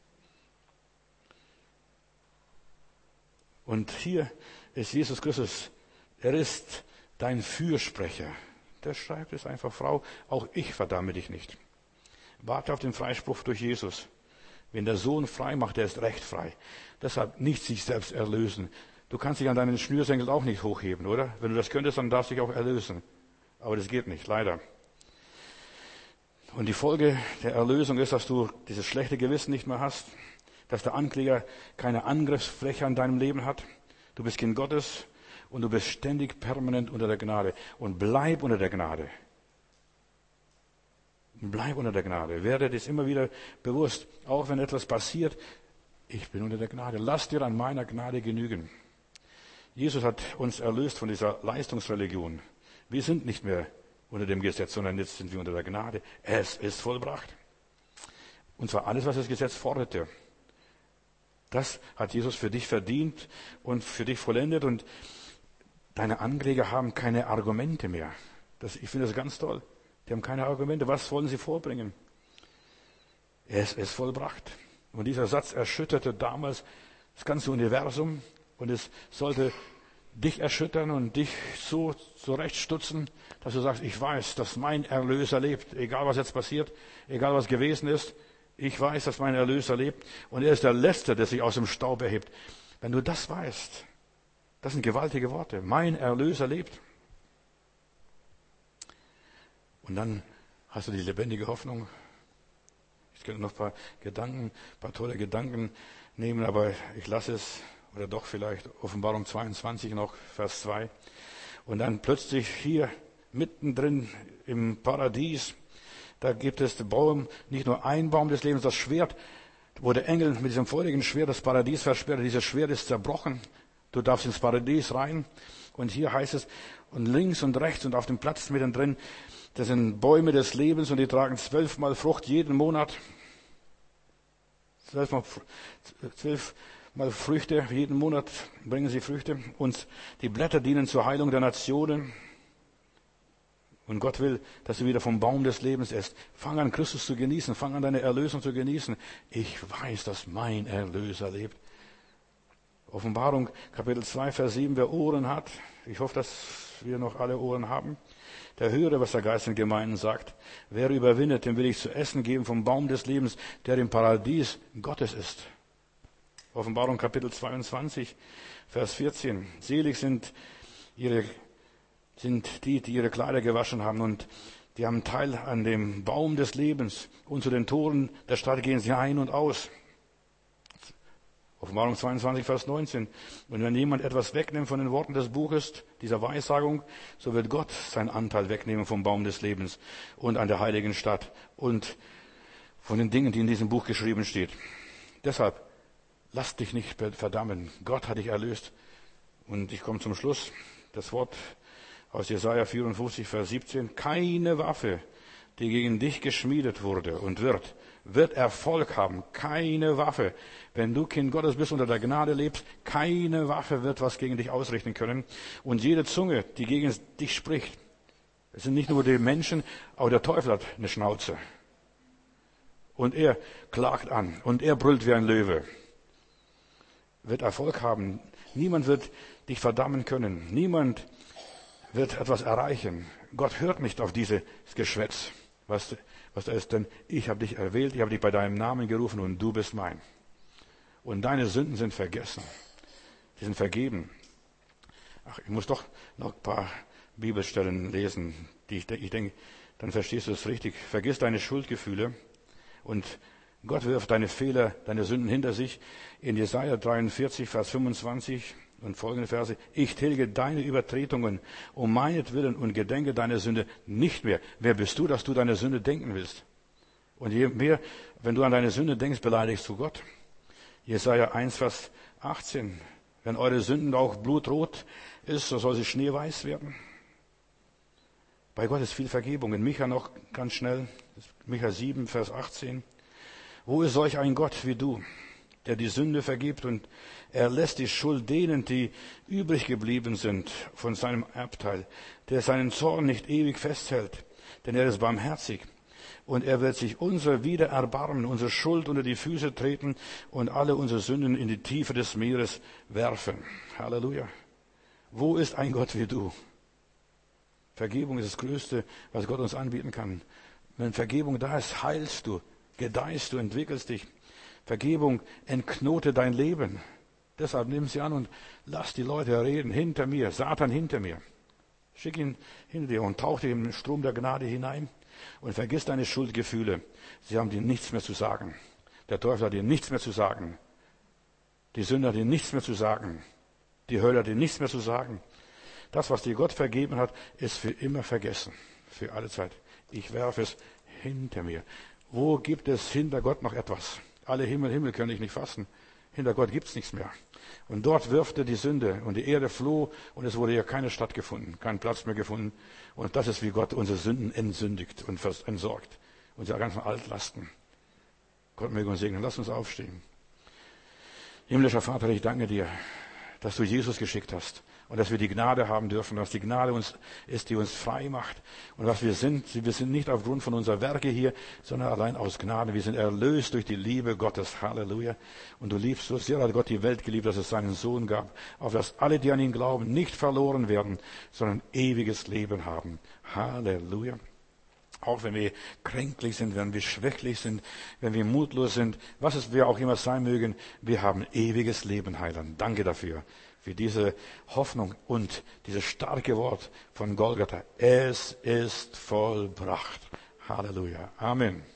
Und hier ist Jesus Christus. Er ist dein Fürsprecher. Der schreibt es einfach, Frau, auch ich verdamme dich nicht. Warte auf den Freispruch durch Jesus. Wenn der Sohn frei macht, der ist recht frei. Deshalb nicht sich selbst erlösen. Du kannst dich an deinen Schnürsenkel auch nicht hochheben, oder? Wenn du das könntest, dann darfst du dich auch erlösen. Aber das geht nicht, leider. Und die Folge der Erlösung ist, dass du dieses schlechte Gewissen nicht mehr hast, dass der Ankläger keine Angriffsfläche an deinem Leben hat. Du bist Kind Gottes und du bist ständig permanent unter der Gnade. Und bleib unter der Gnade. Bleib unter der Gnade. Werde das immer wieder bewusst. Auch wenn etwas passiert, ich bin unter der Gnade. Lass dir an meiner Gnade genügen. Jesus hat uns erlöst von dieser Leistungsreligion. Wir sind nicht mehr unter dem Gesetz, sondern jetzt sind wir unter der Gnade. Es ist vollbracht. Und zwar alles, was das Gesetz forderte. Das hat Jesus für dich verdient und für dich vollendet. Und deine Ankläger haben keine Argumente mehr. Das, ich finde das ganz toll. Die haben keine Argumente. Was wollen sie vorbringen? Es ist vollbracht. Und dieser Satz erschütterte damals das ganze Universum. Und es sollte dich erschüttern und dich so zurechtstutzen, dass du sagst, ich weiß, dass mein Erlöser lebt. Egal was jetzt passiert, egal was gewesen ist. Ich weiß, dass mein Erlöser lebt. Und er ist der Letzte, der sich aus dem Staub erhebt. Wenn du das weißt, das sind gewaltige Worte. Mein Erlöser lebt. Und dann hast du die lebendige Hoffnung. Ich könnte noch ein paar Gedanken, ein paar tolle Gedanken nehmen, aber ich lasse es, oder doch vielleicht Offenbarung zweiundzwanzig noch, Vers zwei. Und dann plötzlich hier mittendrin im Paradies, da gibt es den Baum, nicht nur ein Baum des Lebens, das Schwert, wo der Engel mit diesem feurigen Schwert das Paradies versperrt. Dieses Schwert ist zerbrochen. Du darfst ins Paradies rein. Und hier heißt es, und links und rechts und auf dem Platz mittendrin, das sind Bäume des Lebens und die tragen zwölfmal Frucht jeden Monat. Zwölfmal, zwölfmal Früchte, jeden Monat bringen sie Früchte. Und die Blätter dienen zur Heilung der Nationen. Und Gott will, dass du wieder vom Baum des Lebens isst. Fang an, Christus zu genießen. Fang an, deine Erlösung zu genießen. Ich weiß, dass mein Erlöser lebt. Offenbarung, Kapitel zwei, Vers sieben. Wer Ohren hat, ich hoffe, dass wir noch alle Ohren haben, der höre, was der Geist in Gemeinden sagt. Wer überwindet, dem will ich zu essen geben vom Baum des Lebens, der im Paradies Gottes ist. Offenbarung Kapitel zweiundzwanzig, Vers vierzehn. Selig sind ihre, sind die, die ihre Kleider gewaschen haben und die haben Teil an dem Baum des Lebens. Und zu den Toren der Stadt gehen sie ein und aus. Offenbarung zweiundzwanzig, Vers neunzehn. Und wenn jemand etwas wegnimmt von den Worten des Buches, dieser Weissagung, so wird Gott seinen Anteil wegnehmen vom Baum des Lebens und an der heiligen Stadt und von den Dingen, die in diesem Buch geschrieben steht. Deshalb, lass dich nicht verdammen. Gott hat dich erlöst. Und ich komme zum Schluss. Das Wort aus Jesaja vierundfünfzig, Vers siebzehn. Keine Waffe, die gegen dich geschmiedet wurde und wird, wird Erfolg haben. Keine Waffe. Wenn du Kind Gottes bist, unter der Gnade lebst, keine Waffe wird was gegen dich ausrichten können. Und jede Zunge, die gegen dich spricht, es sind nicht nur die Menschen, auch der Teufel hat eine Schnauze. Und er klagt an und er brüllt wie ein Löwe. Wird Erfolg haben. Niemand wird dich verdammen können. Niemand wird etwas erreichen. Gott hört nicht auf dieses Geschwätz. Was, was da ist, denn ich habe dich erwählt, ich habe dich bei deinem Namen gerufen und du bist mein. Und deine Sünden sind vergessen. Sie sind vergeben. Ach, ich muss doch noch ein paar Bibelstellen lesen, die ich, ich denke, dann verstehst du es richtig. Vergiss deine Schuldgefühle und Gott wirft deine Fehler, deine Sünden hinter sich. In Jesaja dreiundvierzig, Vers fünfundzwanzig und folgende Verse. Ich tilge deine Übertretungen um meinetwillen und gedenke deiner Sünde nicht mehr. Wer bist du, dass du deine Sünde denken willst? Und je mehr, wenn du an deine Sünde denkst, beleidigst du Gott. Jesaja eins, Vers achtzehn. Wenn eure Sünden auch blutrot ist, so soll sie schneeweiß werden. Bei Gott ist viel Vergebung. In Micha noch ganz schnell. Micha sieben, Vers achtzehn. Wo ist solch ein Gott wie du, der die Sünde vergibt und er lässt die Schuld denen, die übrig geblieben sind von seinem Erbteil, der seinen Zorn nicht ewig festhält, denn er ist barmherzig und er wird sich unser wieder erbarmen, unsere Schuld unter die Füße treten und alle unsere Sünden in die Tiefe des Meeres werfen. Halleluja. Wo ist ein Gott wie du? Vergebung ist das Größte, was Gott uns anbieten kann. Wenn Vergebung da ist, heilst du. Gedeihst du, entwickelst dich. Vergebung entknote dein Leben. Deshalb nimm sie an und lass die Leute reden. Hinter mir, Satan hinter mir. Schick ihn hinter dir und tauch dich im Strom der Gnade hinein und vergiss deine Schuldgefühle. Sie haben dir nichts mehr zu sagen. Der Teufel hat dir nichts mehr zu sagen. Die Sünde hat dir nichts mehr zu sagen. Die Hölle hat dir nichts mehr zu sagen. Das, was dir Gott vergeben hat, ist für immer vergessen. Für alle Zeit. Ich werfe es hinter mir. Wo gibt es hinter Gott noch etwas? Alle Himmel, Himmel können ich nicht fassen. Hinter Gott gibt's nichts mehr. Und dort wirft er die Sünde und die Erde floh und es wurde ja keine Stadt gefunden, kein Platz mehr gefunden. Und das ist, wie Gott unsere Sünden entsündigt und entsorgt. Unsere ganzen Altlasten. Gott möge uns segnen. Lass uns aufstehen. Himmlischer Vater, ich danke dir, dass du Jesus geschickt hast. Und dass wir die Gnade haben dürfen, dass die Gnade uns ist, die uns frei macht. Und was wir sind, wir sind nicht aufgrund von unserer Werke hier, sondern allein aus Gnade. Wir sind erlöst durch die Liebe Gottes. Halleluja. Und du liebst so sehr, hat Gott die Welt geliebt, dass es seinen Sohn gab, auf dass alle, die an ihn glauben, nicht verloren werden, sondern ewiges Leben haben. Halleluja. Auch wenn wir kränklich sind, wenn wir schwächlich sind, wenn wir mutlos sind, was es wir auch immer sein mögen, wir haben ewiges Leben, Heiland. Danke dafür, für diese Hoffnung und dieses starke Wort von Golgatha. Es ist vollbracht. Halleluja. Amen.